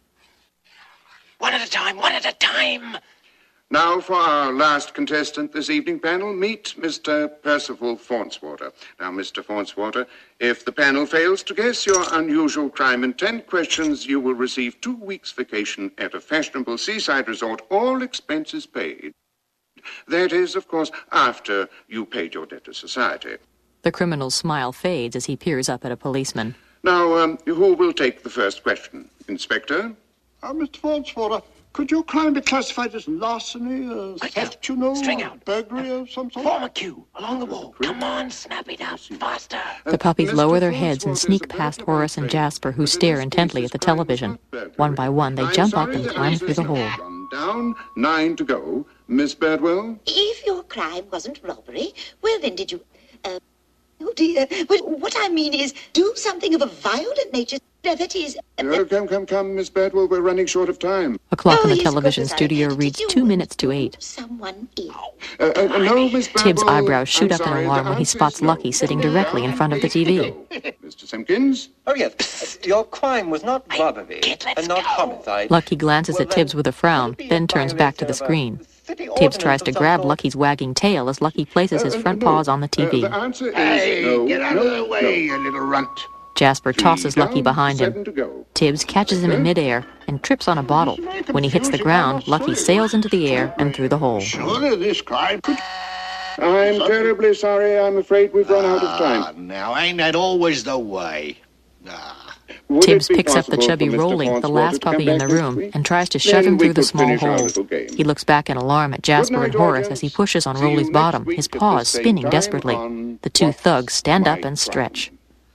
One at a time, one at a time. Now for our last contestant this evening panel, meet Mr. Percival Fawnswater. Now, Mr. Fawnswater, if the panel fails to guess your unusual crime in 10 questions, you will receive 2 weeks' vacation at a fashionable seaside resort, all expenses paid. That is, of course, after you paid your debt to society. The criminal's smile fades as he peers up at a policeman. Now, who will take the first question? Inspector? Mr. Fawnswater, could your crime be classified as larceny, theft, you know, String out. burglary of some sort? Form a queue along the wall. Come on, snap it up, faster. The puppies lower their heads and sneak past Horace and Jasper, who stare intently at the television. One by one, they jump up and climb through the hole. Down, 9 to go. Miss Birdwell? If your crime wasn't robbery, well then did you... oh dear. Well, what I mean is, do something of a violent nature. That is... Come, Miss Birdwell, we're running short of time. A clock in the television studio reads 2 minutes to 8. Someone is... No, Miss Birdwell. Tibbs' eyebrows shoot up in alarm when he spots Lucky sitting directly in front of the TV. Mr. Simpkins? Oh, yes. Your crime was not robbery and not homicide. Lucky glances at Tibbs with a frown, then turns back to the screen. Tibbs tries to grab Lucky's wagging tail as Lucky places his front paws on the TV. The answer is Hey, no. get out of the way, you little runt. Jasper tosses Lucky Down, behind 7 him. to go. Tibbs catches him in midair and trips on a bottle. When he hits the ground, Lucky sails into the air and through the hole. Surely this crime could... I'm terribly sorry. I'm afraid we've run out of time. Now, ain't that always the way? Would Tibbs it be picks up the possible chubby for Mr. Rolly, the Fawnswater last to come puppy in back the next room, week? and tries to Then shove him we through the could small finish our hole. little game. He looks back in alarm at Jasper Good and night, Horace audience. as he pushes on See you Rolly's next bottom, week his at the paws same spinning time desperately. on The 2 What's thugs stand up My and stretch.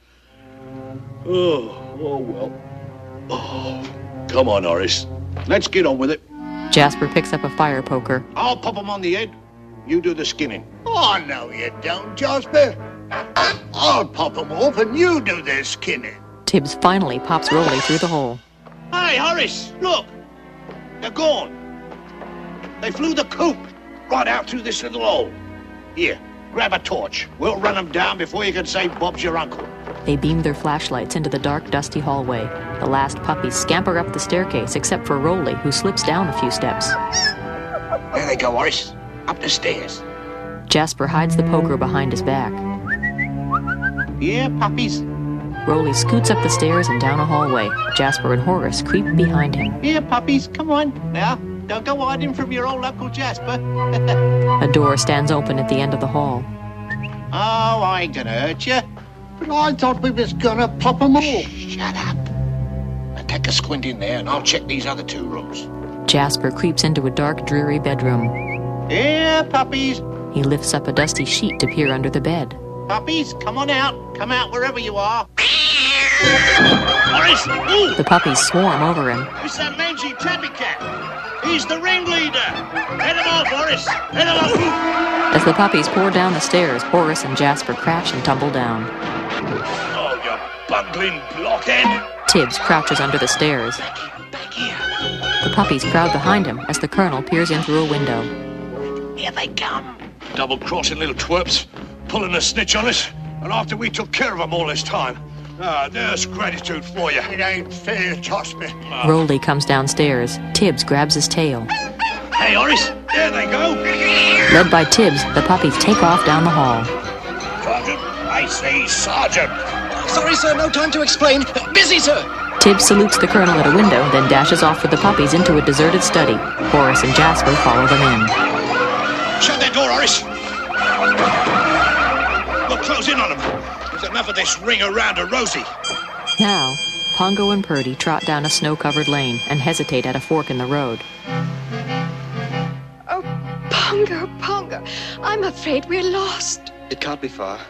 Oh, well. Oh, come on, Horace. Let's get on with it. Jasper picks up a fire poker. I'll pop him on the head. You do the skinning. Oh, no, you don't, Jasper. I'll pop them off and you do the skinning. Tibbs finally pops Rolly through the hole. Hey, Horace, look. They're gone. They flew the coop right out through this little hole. Here, grab a torch. We'll run them down before you can say Bob's your uncle. They beam their flashlights into the dark, dusty hallway. The last puppies scamper up the staircase, except for Rolly, who slips down a few steps. There they go, Horace. Up the stairs. Jasper hides the poker behind his back. Yeah, puppies. Rolly scoots up the stairs and down a hallway. Jasper and Horace creep behind him. Here, puppies, come on. Now, don't go hiding from your old Uncle Jasper. A door stands open at the end of the hall. Oh, I ain't gonna hurt you. But I thought we was gonna pop them all. Shut up. Now take a squint in there and I'll check these other 2 rooms. Jasper creeps into a dark, dreary bedroom. Here, puppies. He lifts up a dusty sheet to peer under the bed. Puppies, come on out. Come out wherever you are. Horace! Ooh! The puppies swarm over him. It's that mangy tabby cat. He's the ringleader. Head him off, Horace. Head him off. As the puppies pour down the stairs, Horace and Jasper crash and tumble down. Oh, you bungling blockhead. Tibbs crouches under the stairs. Back here. The puppies crowd behind him as the Colonel peers in through a window. Here they come. Double-crossing little twerps, pulling a snitch on us, and after we took care of them all this time. There's gratitude for you. It ain't fair, Jasper. Rolly comes downstairs. Tibbs grabs his tail. Hey, Horace, there they go. Led by Tibbs, the puppies take off down the hall. Sergeant, I say Sergeant. Sorry, sir, no time to explain. Busy, sir. Tibbs salutes the Colonel at a window, then dashes off with the puppies into a deserted study. Horace and Jasper follow them in. Shut that door, Horace. We'll close in on them. There's enough of this ring around a Rosie. Now, Pongo and Purdy trot down a snow-covered lane and hesitate at a fork in the road. Oh, Pongo, Pongo, I'm afraid we're lost. It can't be far.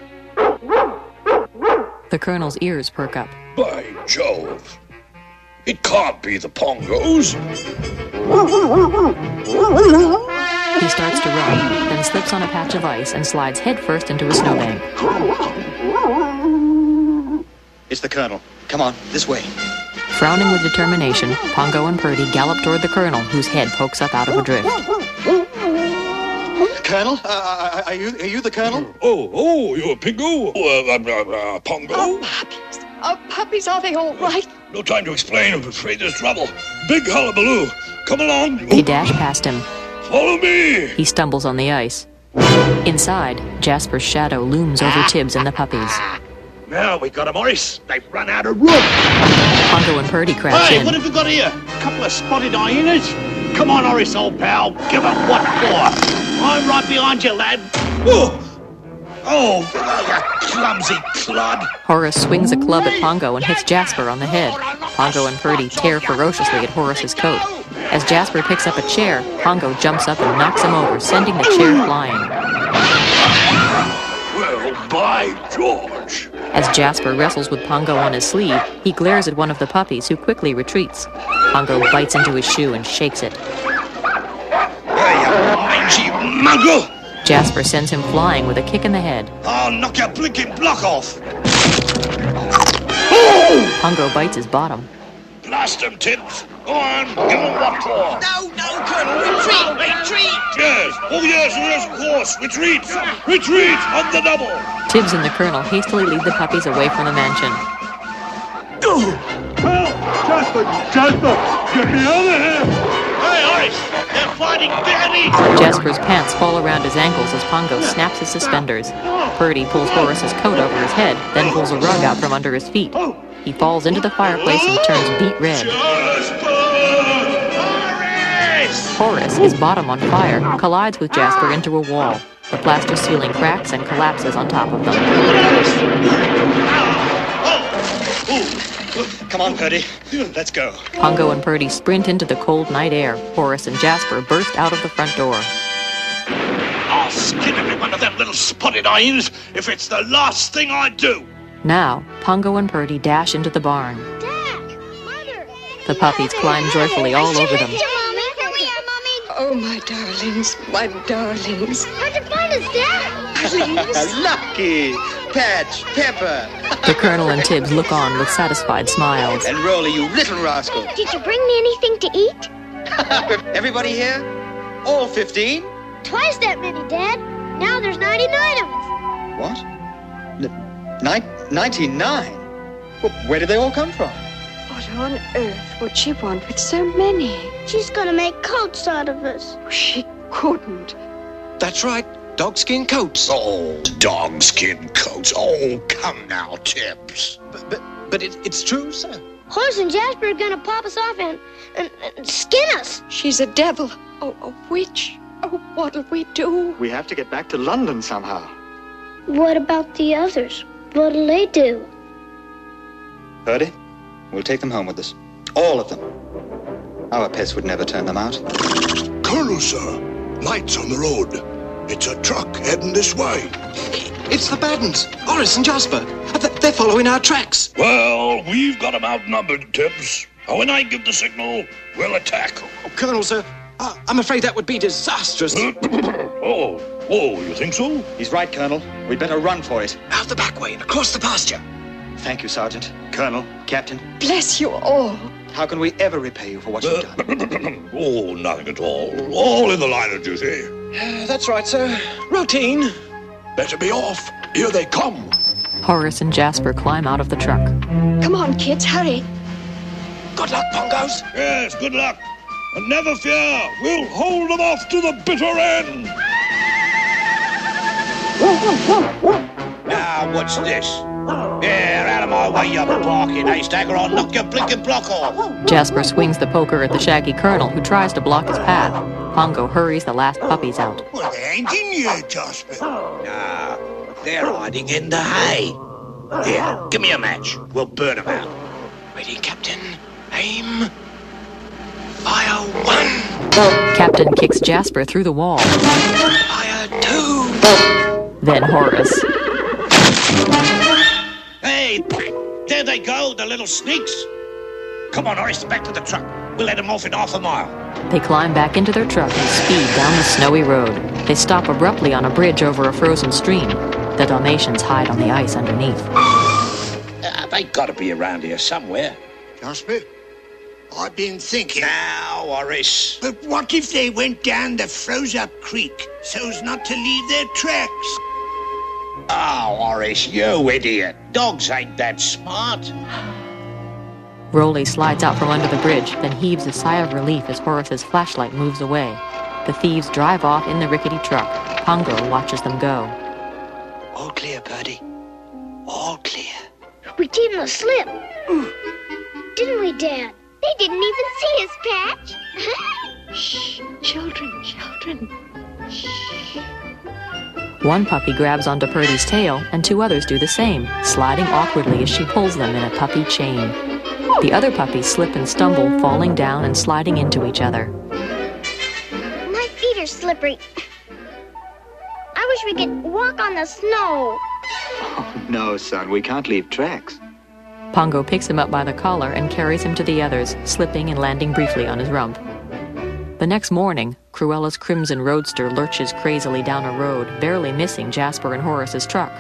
The Colonel's ears perk up. By Jove. It can't be the Pongos. He starts to run, then slips on a patch of ice and slides headfirst into a snowbank. It's the Colonel. Come on, this way. Frowning with determination, Pongo and Purdy gallop toward the Colonel, whose head pokes up out of a drift. Colonel? Are you the Colonel? Oh, you're a Pingo? Pongo? Oh, puppies. Oh, puppies, are they all right? No time to explain. I'm afraid there's trouble. Big hullabaloo. Come along. They dash past him. Follow me. He stumbles on the ice. Inside, Jasper's shadow looms over Tibbs and the puppies. Now we got 'em, Horace. They've run out of room. Pongo and Purdy crash Hey, in. what have we got here? A couple of spotted hyenas? Come on, Horace, old pal. Give 'em what for. I'm right behind you, lad. Oh, you clumsy clod. Horace swings a club at Pongo and hits Jasper on the head. Pongo and Purdy tear ferociously at Horace's coat. As Jasper picks up a chair, Pongo jumps up and knocks him over, sending the chair flying. Well, by George. As Jasper wrestles with Pongo on his sleeve, he glares at one of the puppies, who quickly retreats. Pongo bites into his shoe and shakes it. Hey, you mangy muggle! Jasper sends him flying with a kick in the head. I'll knock your blinking block off. Pongo bites his bottom. Blast him, Tibbs. Go on, give him what for. No, Colonel, retreat! Yes, of course. Retreat! Retreat on the double! Tibbs and the Colonel hastily lead the puppies away from the mansion. Jasper, get me out of here! Hey, Horace, they're fighting Danny! Jasper's pants fall around his ankles as Pongo snaps his suspenders. Purdy pulls Horace's coat over his head, then pulls a rug out from under his feet. He falls into the fireplace and turns beet red. Horace, his bottom on fire, collides with Jasper into a wall. The plaster ceiling cracks and collapses on top of them. Come on, Purdy. Let's go. Pongo and Purdy sprint into the cold night air. Horace and Jasper burst out of the front door. I'll skin every one of them little spotted hyenas if it's the last thing I do. Now, Pongo and Purdy dash into the barn. Dad! Mother! The puppies climb joyfully all over them. Oh, my darlings, my darlings. How'd you find us, Dad? Lucky! Patch, Pepper. The Colonel and Tibbs look on with satisfied smiles. And Rolly, you little rascal. Did you bring me anything to eat? Everybody here? All 15? Twice that many, Dad. Now there's 99 of us. What? 99? Well, where did they all come from? What on earth would she want with so many? She's gonna make coats out of us. She couldn't. That's right. Dogskin coats. Oh, dogskin coats. Oh, come now, Tibbs. But it's true, sir. Horace and Jasper are gonna pop us off and skin us. She's a devil. Oh, a witch. Oh, what'll we do? We have to get back to London somehow. What about the others? What'll they do? Purdy, we'll take them home with us. All of them. Our pets would never turn them out. Colonel, sir. Lights on the road. It's a truck heading this way. It's the Baddens. Horace and Jasper. They're following our tracks. Well, we've got them outnumbered, Tibbs. When I give the signal, we'll attack. Oh, Colonel, sir. I'm afraid that would be disastrous. Oh, you think so? He's right, Colonel. We'd better run for it. Out the back way and across the pasture. Thank you, Sergeant. Colonel, Captain. Bless you all. How can we ever repay you for what you've done? Oh, nothing at all. All in the line of duty. That's right, sir. Routine. Better be off. Here they come. Horace and Jasper climb out of the truck. Come on, kids, hurry. Good luck, Pongos. Yes, good luck. And never fear, we'll hold them off to the bitter end. Now, what's this? Here, out of my away, you barking haystack, or I'll knock your blinking block off. Jasper swings the poker at the shaggy colonel, who tries to block his path. Pongo hurries the last puppies out. Well, they ain't in here, Jasper. Nah, they're hiding in the hay. Here, give me a match. We'll burn them out. Ready, Captain. Aim. Fire 1. Captain kicks Jasper through the wall. Fire 2. Then Horace. Hey, there they go, the little sneaks. Come on, Horace, back to the truck. We'll let them off in half a mile. They climb back into their truck and speed down the snowy road. They stop abruptly on a bridge over a frozen stream. The Dalmatians hide on the ice underneath. They gotta be around here somewhere. Jasper, I've been thinking. Now, Horace. But what if they went down the froze-up creek so as not to leave their tracks? Oh, Horace, you idiot. Dogs ain't that smart. Rolly slides out from under the bridge, then heaves a sigh of relief as Horace's flashlight moves away. The thieves drive off in the rickety truck. Pongo watches them go. All clear, Birdie. All clear. We gave him a slip. Didn't we, Dad? They didn't even see us, Patch. Shh, children. Shh. One puppy grabs onto Purdy's tail, and 2 others do the same, sliding awkwardly as she pulls them in a puppy chain. The other puppies slip and stumble, falling down and sliding into each other. My feet are slippery. I wish we could walk on the snow. Oh, no, son, we can't leave tracks. Pongo picks him up by the collar and carries him to the others, slipping and landing briefly on his rump. The next morning, Cruella's crimson roadster lurches crazily down a road, barely missing Jasper and Horace's truck.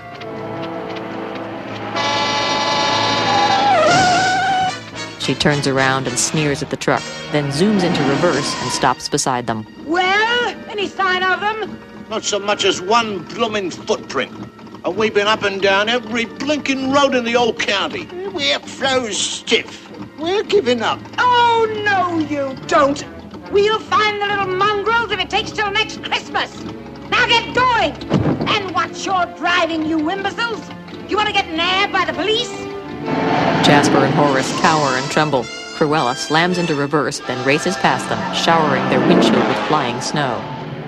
She turns around and sneers at the truck, then zooms into reverse and stops beside them. Well, any sign of them? Not so much as one blooming footprint. And we've been up and down every blinking road in the old county. We're froze stiff. We're giving up. Oh, no, you don't. We'll find the little mongrels if it takes till next Christmas. Now get going. And watch your driving, you imbeciles. You want to get nabbed by the police? Jasper and Horace cower and tremble. Cruella slams into reverse, then races past them, showering their windshield with flying snow.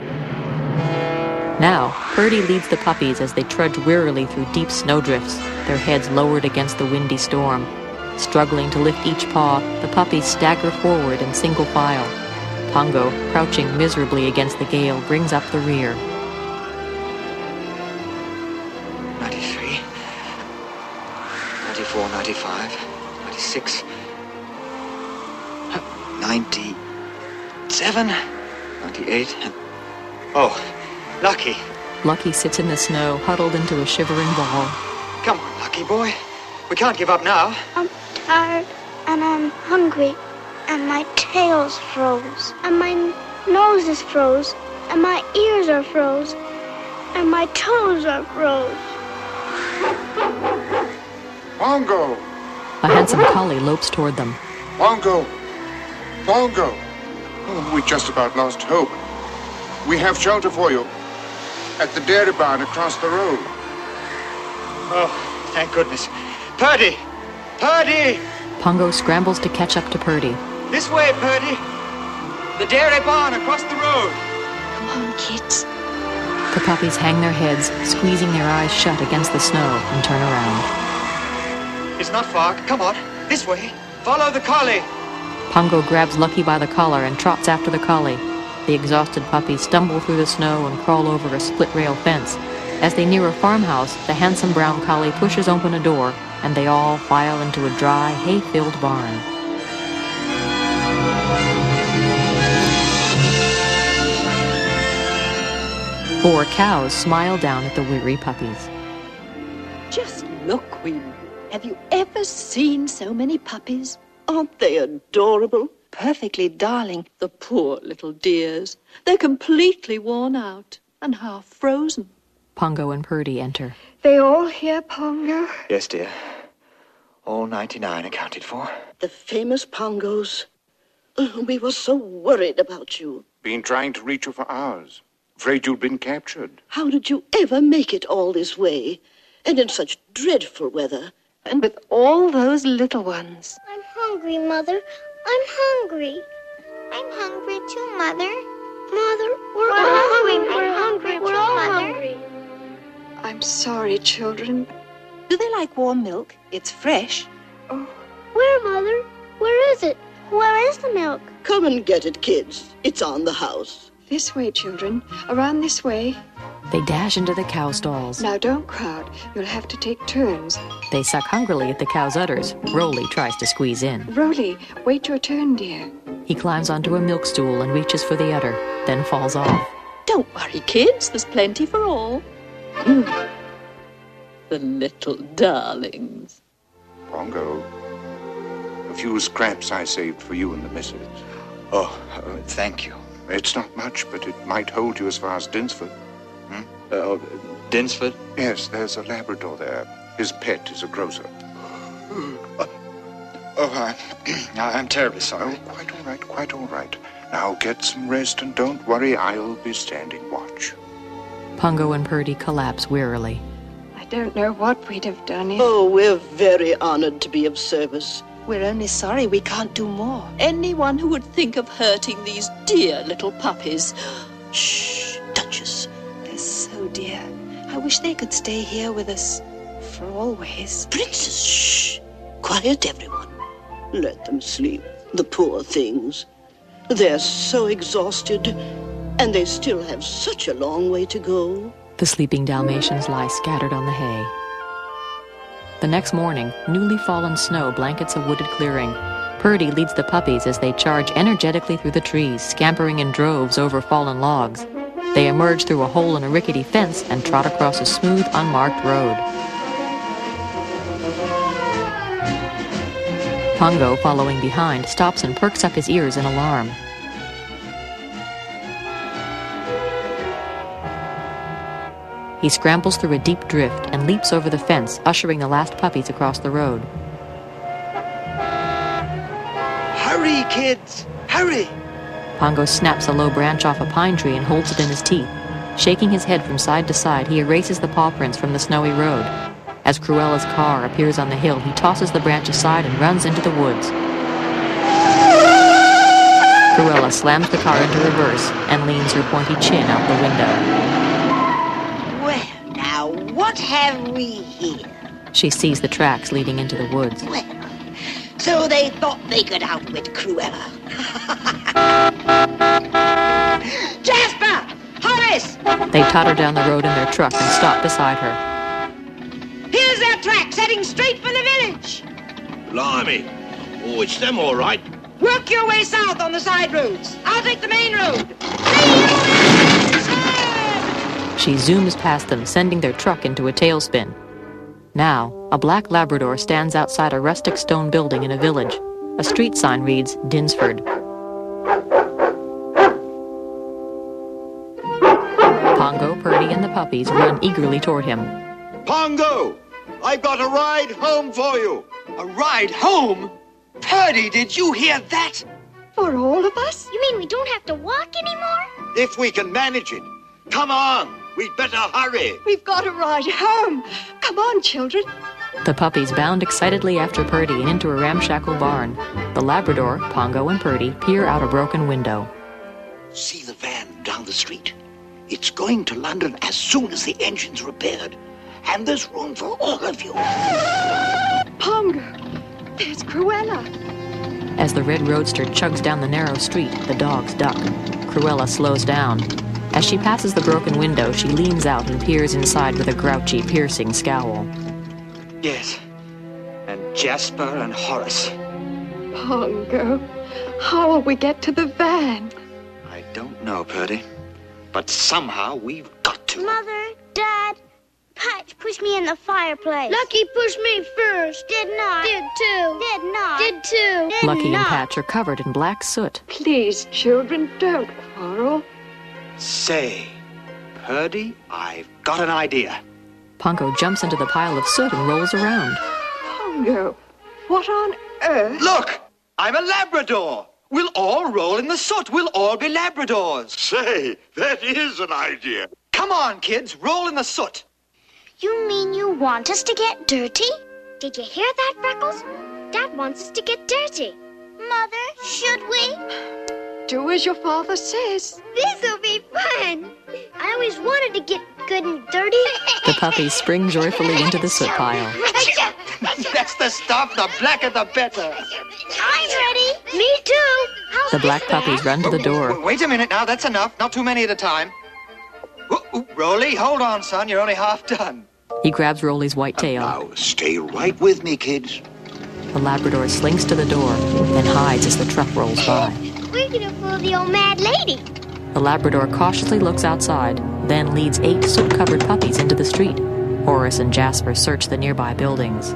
Now, Purdy leads the puppies as they trudge wearily through deep snowdrifts, their heads lowered against the windy storm. Struggling to lift each paw, the puppies stagger forward in single file. Pongo, crouching miserably against the gale, brings up the rear. 93, 94, 95, 96, 97, 98, and... Oh, Lucky. Lucky sits in the snow, huddled into a shivering ball. Come on, Lucky boy. We can't give up now. I'm tired, and I'm hungry, and my tail's froze, and my nose is froze, and my ears are froze, and my toes are froze. Pongo! A handsome collie lopes toward them. Pongo! Pongo! Oh, we just about lost hope. We have shelter for you at the dairy barn across the road. Oh, thank goodness. Purdy! Purdy! Pongo scrambles to catch up to Purdy. This way, Purdy. The dairy barn across the road. Come on, kids. The puppies hang their heads, squeezing their eyes shut against the snow, and turn around. It's not far. Come on. This way. Follow the collie. Pongo grabs Lucky by the collar and trots after the collie. The exhausted puppies stumble through the snow and crawl over a split-rail fence. As they near a farmhouse, the handsome brown collie pushes open a door, and they all file into a dry, hay-filled barn. Four cows smile down at the weary puppies. Just look, Queen. Have you ever seen so many puppies? Aren't they adorable? Perfectly darling. The poor little dears. They're completely worn out and half frozen. Pongo and Purdy enter. They all here, Pongo? Yes, dear. All 99 accounted for. The famous Pongos. We were so worried about you. Been trying to reach you for hours. Afraid you'd been captured. How did you ever make it all this way? And in such dreadful weather? And with all those little ones. I'm hungry, Mother. I'm hungry. I'm hungry too, Mother. Mother, we're all hungry. We're hungry. We're all hungry. I'm sorry, children. Do they like warm milk? It's fresh. Oh. Where, Mother? Where is it? Where is the milk? Come and get it, kids. It's on the house. This way, children. Around this way. They dash into the cow stalls. Now don't crowd. You'll have to take turns. They suck hungrily at the cow's udders. Roly tries to squeeze in. Roly, wait your turn, dear. He climbs onto a milk stool and reaches for the udder, then falls off. Don't worry, kids. There's plenty for all. The little darlings. Pongo, a few scraps I saved for you and the missus. Oh, thank you. It's not much, but it might hold you as far as Dinsford. Dinsford? Yes, there's a Labrador there. His pet is a grocer. I'm terribly sorry. Oh, quite all right. Now get some rest and don't worry, I'll be standing watch. Pongo and Purdy collapse wearily. I don't know what we'd have done if... Oh, we're very honored to be of service. We're only sorry we can't do more. Anyone who would think of hurting these dear little puppies. Shh, Duchess. They're so dear. I wish they could stay here with us for always. Princess, shh. Quiet, everyone. Let them sleep. The poor things. They're so exhausted, and they still have such a long way to go. The sleeping Dalmatians lie scattered on the hay. The next morning, newly fallen snow blankets a wooded clearing. Purdy leads the puppies as they charge energetically through the trees, scampering in droves over fallen logs. They emerge through a hole in a rickety fence and trot across a smooth, unmarked road. Pongo, following behind, stops and perks up his ears in alarm. He scrambles through a deep drift and leaps over the fence, ushering the last puppies across the road. Hurry, kids! Hurry! Pongo snaps a low branch off a pine tree and holds it in his teeth. Shaking his head from side to side, he erases the paw prints from the snowy road. As Cruella's car appears on the hill, he tosses the branch aside and runs into the woods. Cruella slams the car into reverse and leans her pointy chin out the window. Well, now, what have we here? She sees the tracks leading into the woods. Well, so they thought they could outwit Cruella. Jasper! Horace! They totter down the road in their truck and stop beside her. Here's their tracks heading straight for the village. Blimey. Oh, it's them all right. Work your way south on the side roads. I'll take the main road. She zooms past them, sending their truck into a tailspin. Now, a black Labrador stands outside a rustic stone building in a village. A street sign reads, Dinsford. Pongo, Purdy, and the puppies run eagerly toward him. Pongo! I've got a ride home for you! A ride home? Purdy, did you hear that? For all of us? You mean we don't have to walk anymore? If we can manage it. Come on! We'd better hurry! We've got to ride home! Come on, children! The puppies bound excitedly after Purdy and into a ramshackle barn. The Labrador, Pongo, and Purdy peer out a broken window. See the van down the street? It's going to London as soon as the engine's repaired. And there's room for all of you. Pongo! There's Cruella! As the red roadster chugs down the narrow street, the dogs duck. Cruella slows down. As she passes the broken window, she leans out and peers inside with a grouchy, piercing scowl. Yes. And Jasper and Horace. Pongo, how will we get to the van? I don't know, Purdy. But somehow we've got to. Mother, Dad, Patch pushed me in the fireplace. Lucky pushed me first. Did not. Did too. Did not. Did too. Did Lucky not. and Patch are covered in black soot. Please, children, don't quarrel. Say, Purdy, I've got an idea. Pongo jumps into the pile of soot and rolls around. Pongo, what on earth? Look! I'm a Labrador! We'll all roll in the soot. We'll all be Labradors. Say, that is an idea. Come on, kids. Roll in the soot. You mean you want us to get dirty? Did you hear that, Freckles? Dad wants us to get dirty. Mother, should we? Do as your father says. This'll be fun. I always wanted to get good and dirty. The puppies spring joyfully into the soot pile. That's the stuff. The blacker the better. I'm ready. Me too. The black puppies run to the door. Wait a minute now. That's enough. Not too many at a time. Ooh, Rolly, hold on, son. You're only half done. He grabs Rolly's white tail. Now, stay right with me, kids. The Labrador slinks to the door, then hides as the truck rolls by. We're gonna fool the old mad lady. The Labrador cautiously looks outside, then leads 8 soot-covered puppies into the street. Horace and Jasper search the nearby buildings.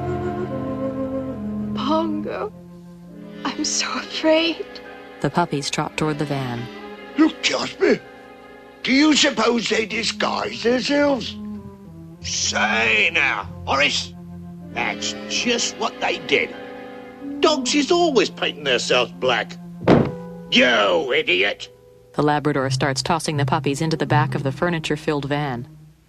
Pongo, I'm so afraid. The puppies trot toward the van. Look, Jasper. Do you suppose they disguise themselves? Say now, Horace, that's just what they did. Dogs is always painting themselves black. You idiot! The Labrador starts tossing the puppies into the back of the furniture-filled van.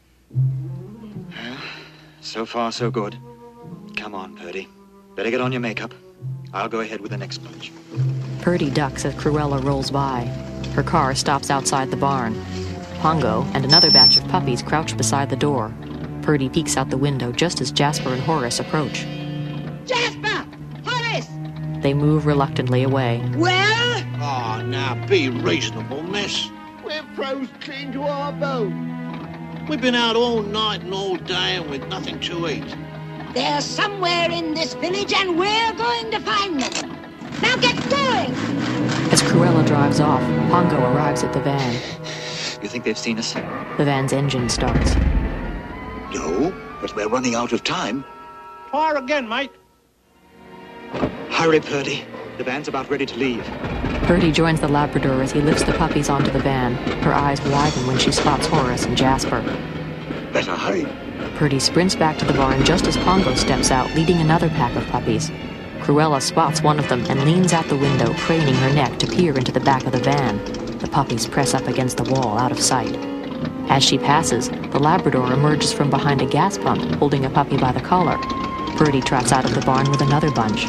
So far, so good. Come on, Purdy. Better get on your makeup. I'll go ahead with the next bunch. Purdy ducks as Cruella rolls by. Her car stops outside the barn. Pongo and another batch of puppies crouch beside the door. Purdy peeks out the window just as Jasper and Horace approach. Jasper! Horace! They move reluctantly away. Well? Oh, now be reasonable, miss. We're froze clean to our bone. We've been out all night and all day and with nothing to eat. They're somewhere in this village and we're going to find them. Now get going! As Cruella drives off, Pongo arrives at the van. You think they've seen us? The van's engine starts. No, but we're running out of time. Fire again, mate. Hurry, Purdy. The van's about ready to leave. Purdy joins the Labrador as he lifts the puppies onto the van. Her eyes widen when she spots Horace and Jasper. Better hurry. Purdy sprints back to the barn just as Pongo steps out, leading another pack of puppies. Cruella spots one of them and leans out the window, craning her neck to peer into the back of the van. The puppies press up against the wall, out of sight. As she passes, the Labrador emerges from behind a gas pump, holding a puppy by the collar. Purdy trots out of the barn with another bunch.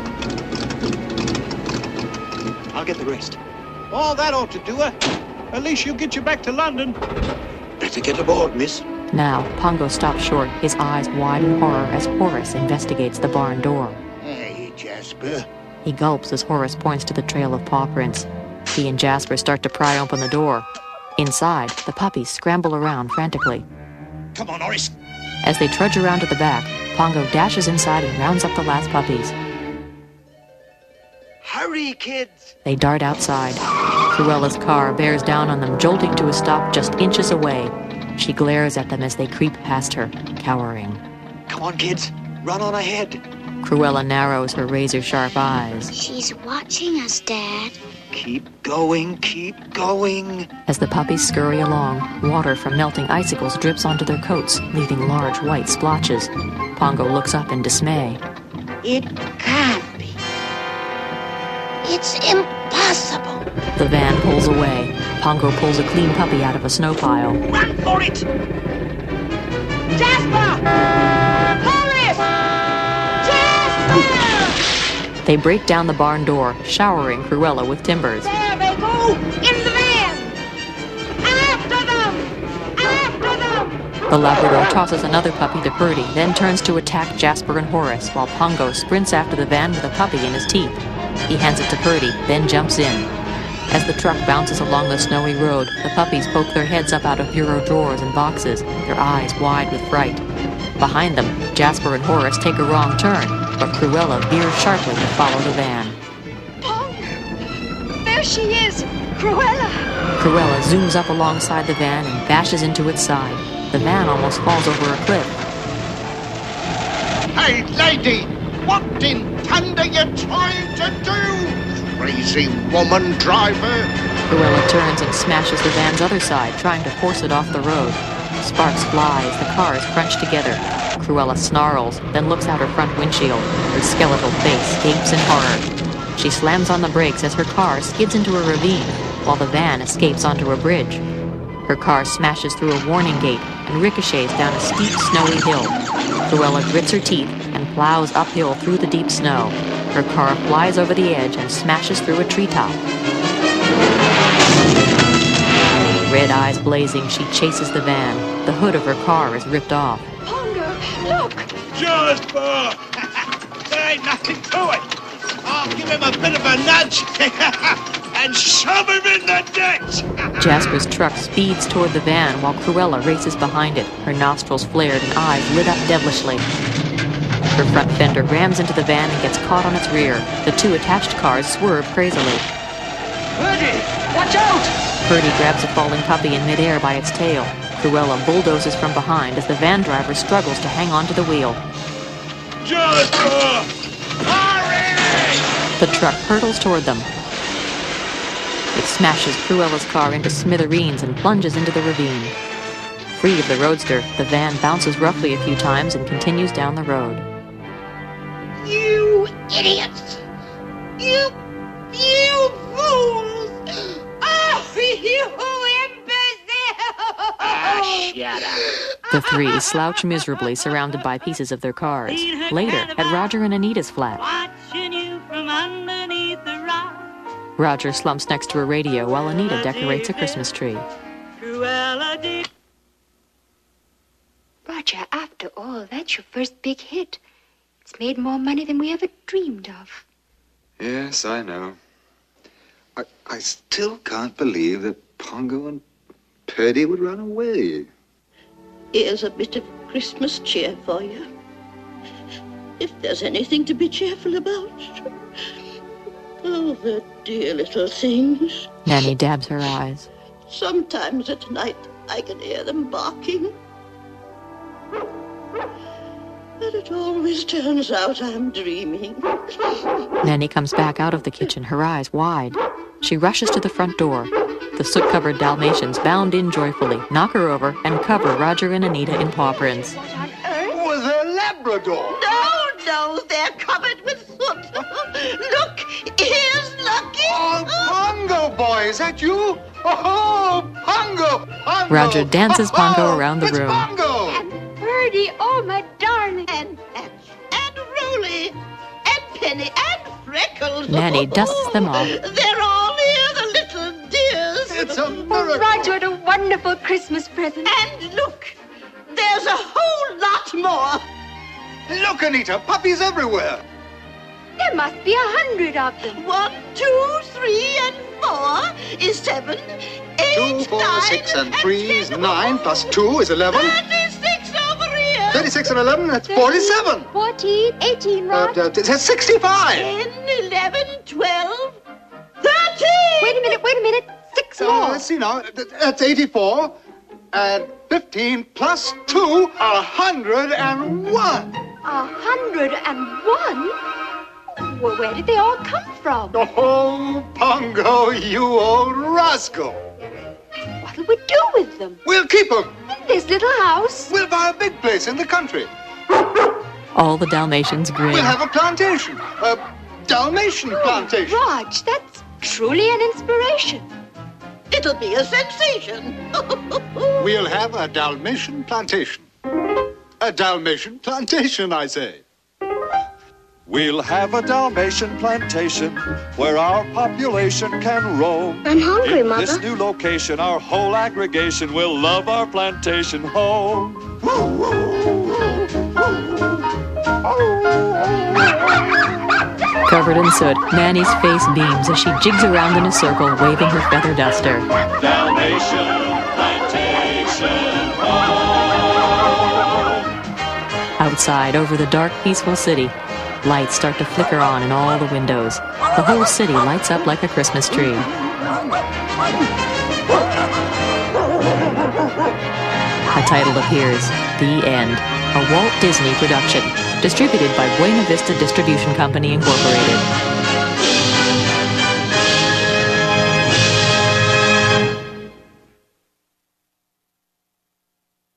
I'll get the rest. Oh, that ought to do her. At least she'll get you back to London. Better get aboard, miss. Now, Pongo stops short, his eyes wide in horror as Horace investigates the barn door. Hey, Jasper. He gulps as Horace points to the trail of paw prints. He and Jasper start to pry open the door. Inside, the puppies scramble around frantically. Come on, Horace. As they trudge around to the back, Pongo dashes inside and rounds up the last puppies. Hurry, kids! They dart outside. Cruella's car bears down on them, jolting to a stop just inches away. She glares at them as they creep past her, cowering. Come on, kids. Run on ahead. Cruella narrows her razor-sharp eyes. She's watching us, Dad. Keep going, keep going. As the puppies scurry along, water from melting icicles drips onto their coats, leaving large white splotches. Pongo looks up in dismay. It can't be. It's impossible. The van pulls away. Pongo pulls a clean puppy out of a snow pile. Run for it! Jasper! Horace! Jasper! They break down the barn door, showering Cruella with timbers. There they go! In the van! After them! After them! The Labrador tosses another puppy to Purdy, then turns to attack Jasper and Horace, while Pongo sprints after the van with a puppy in his teeth. He hands it to Purdy, then jumps in. As the truck bounces along the snowy road, the puppies poke their heads up out of bureau drawers and boxes, their eyes wide with fright. Behind them, Jasper and Horace take a wrong turn, but Cruella veers sharply to follow the van. Pongo! There she is! Cruella! Cruella zooms up alongside the van and bashes into its side. The van almost falls over a cliff. Hey, lady! What in thunder you trying to do? Crazy woman driver! Cruella turns and smashes the van's other side, trying to force it off the road. Sparks fly as the cars crunch together. Cruella snarls, then looks out her front windshield. Her skeletal face gapes in horror. She slams on the brakes as her car skids into a ravine, while the van escapes onto a bridge. Her car smashes through a warning gate and ricochets down a steep, snowy hill. Cruella grits her teeth and plows uphill through the deep snow. Her car flies over the edge and smashes through a treetop. Red eyes blazing, she chases the van. The hood of her car is ripped off. Pongo, look! Jasper! There ain't nothing to it. I'll give him a bit of a nudge and shove him in the ditch. Jasper's truck speeds toward the van while Cruella races behind it, her nostrils flared and eyes lit up devilishly. Her front fender rams into the van and gets caught on its rear. The two attached cars swerve crazily. Purdy, watch out! Purdy grabs a falling puppy in midair by its tail. Cruella bulldozes from behind as the van driver struggles to hang onto the wheel. Jasper! Hurry! The truck hurtles toward them. It smashes Cruella's car into smithereens and plunges into the ravine. Free of the roadster, the van bounces roughly a few times and continues down the road. You idiots! You fools! Oh, you imbecile! Shut up. The three slouch miserably, surrounded by pieces of their cars. Later, at Roger and Anita's flat, Watching you from underneath the rock. Roger slumps next to a radio while Anita decorates a Christmas tree. Cruella de... Roger, after all, that's your first big hit. It's made more money than we ever dreamed of. Yes, I know. I still can't believe that Pongo and Purdy would run away. Here's a bit of Christmas cheer for you. If there's anything to be cheerful about. Oh, the dear little things. Nanny dabs her eyes. Sometimes at night I can hear them barking. But it always turns out I'm dreaming. Nanny comes back out of the kitchen, her eyes wide. She rushes to the front door. The soot-covered Dalmatians bound in joyfully, knock her over, and cover Roger and Anita in paw prints. Was a Labrador? No, they're covered with soot. Look, here's Lucky. Oh, Pongo boy, is that you? Oh, Pongo! Pongo. Roger dances Pongo around the room. Pongo! Purdy, oh, my darling. And Rolly, and Penny, and Freckles. Nanny dusts them off. They're all here, the little dears. It's a miracle. Oh, Roger, what a wonderful Christmas present. And look, there's a whole lot more. Look, Anita, puppies everywhere. There must be 100 of them. 1, 2, 3, and 4 is 7, 8, 2, 4, 9, 6, and 3 is 9, plus 2 is 11. 36 over here. 36 and 11, that's 47. 14, 18, Roger. That's 65. 10, 11, 12, 13. Wait a minute. 6 more. Let's see now. That's 84. And 15 plus 2, 101. 101? Well, where did they all come from? Oh, Pongo, you old rascal. What'll we do with them? We'll keep them. In this little house? We'll buy a big place in the country. All the Dalmatians grin. We'll have a plantation. A Dalmatian plantation. Raj, that's truly an inspiration. It'll be a sensation. We'll have a Dalmatian plantation. A Dalmatian plantation, I say. We'll have a Dalmatian plantation where our population can roam. I'm hungry, In Mother. this new location, our whole aggregation will love our plantation home. Covered in soot, Nanny's face beams as she jigs around in a circle, waving her feather duster. Dalmatian plantation home. Outside, over the dark, peaceful city, lights start to flicker on in all the windows. The whole city lights up like a Christmas tree. A title appears, The End, a Walt Disney production, distributed by Buena Vista Distribution Company, Incorporated.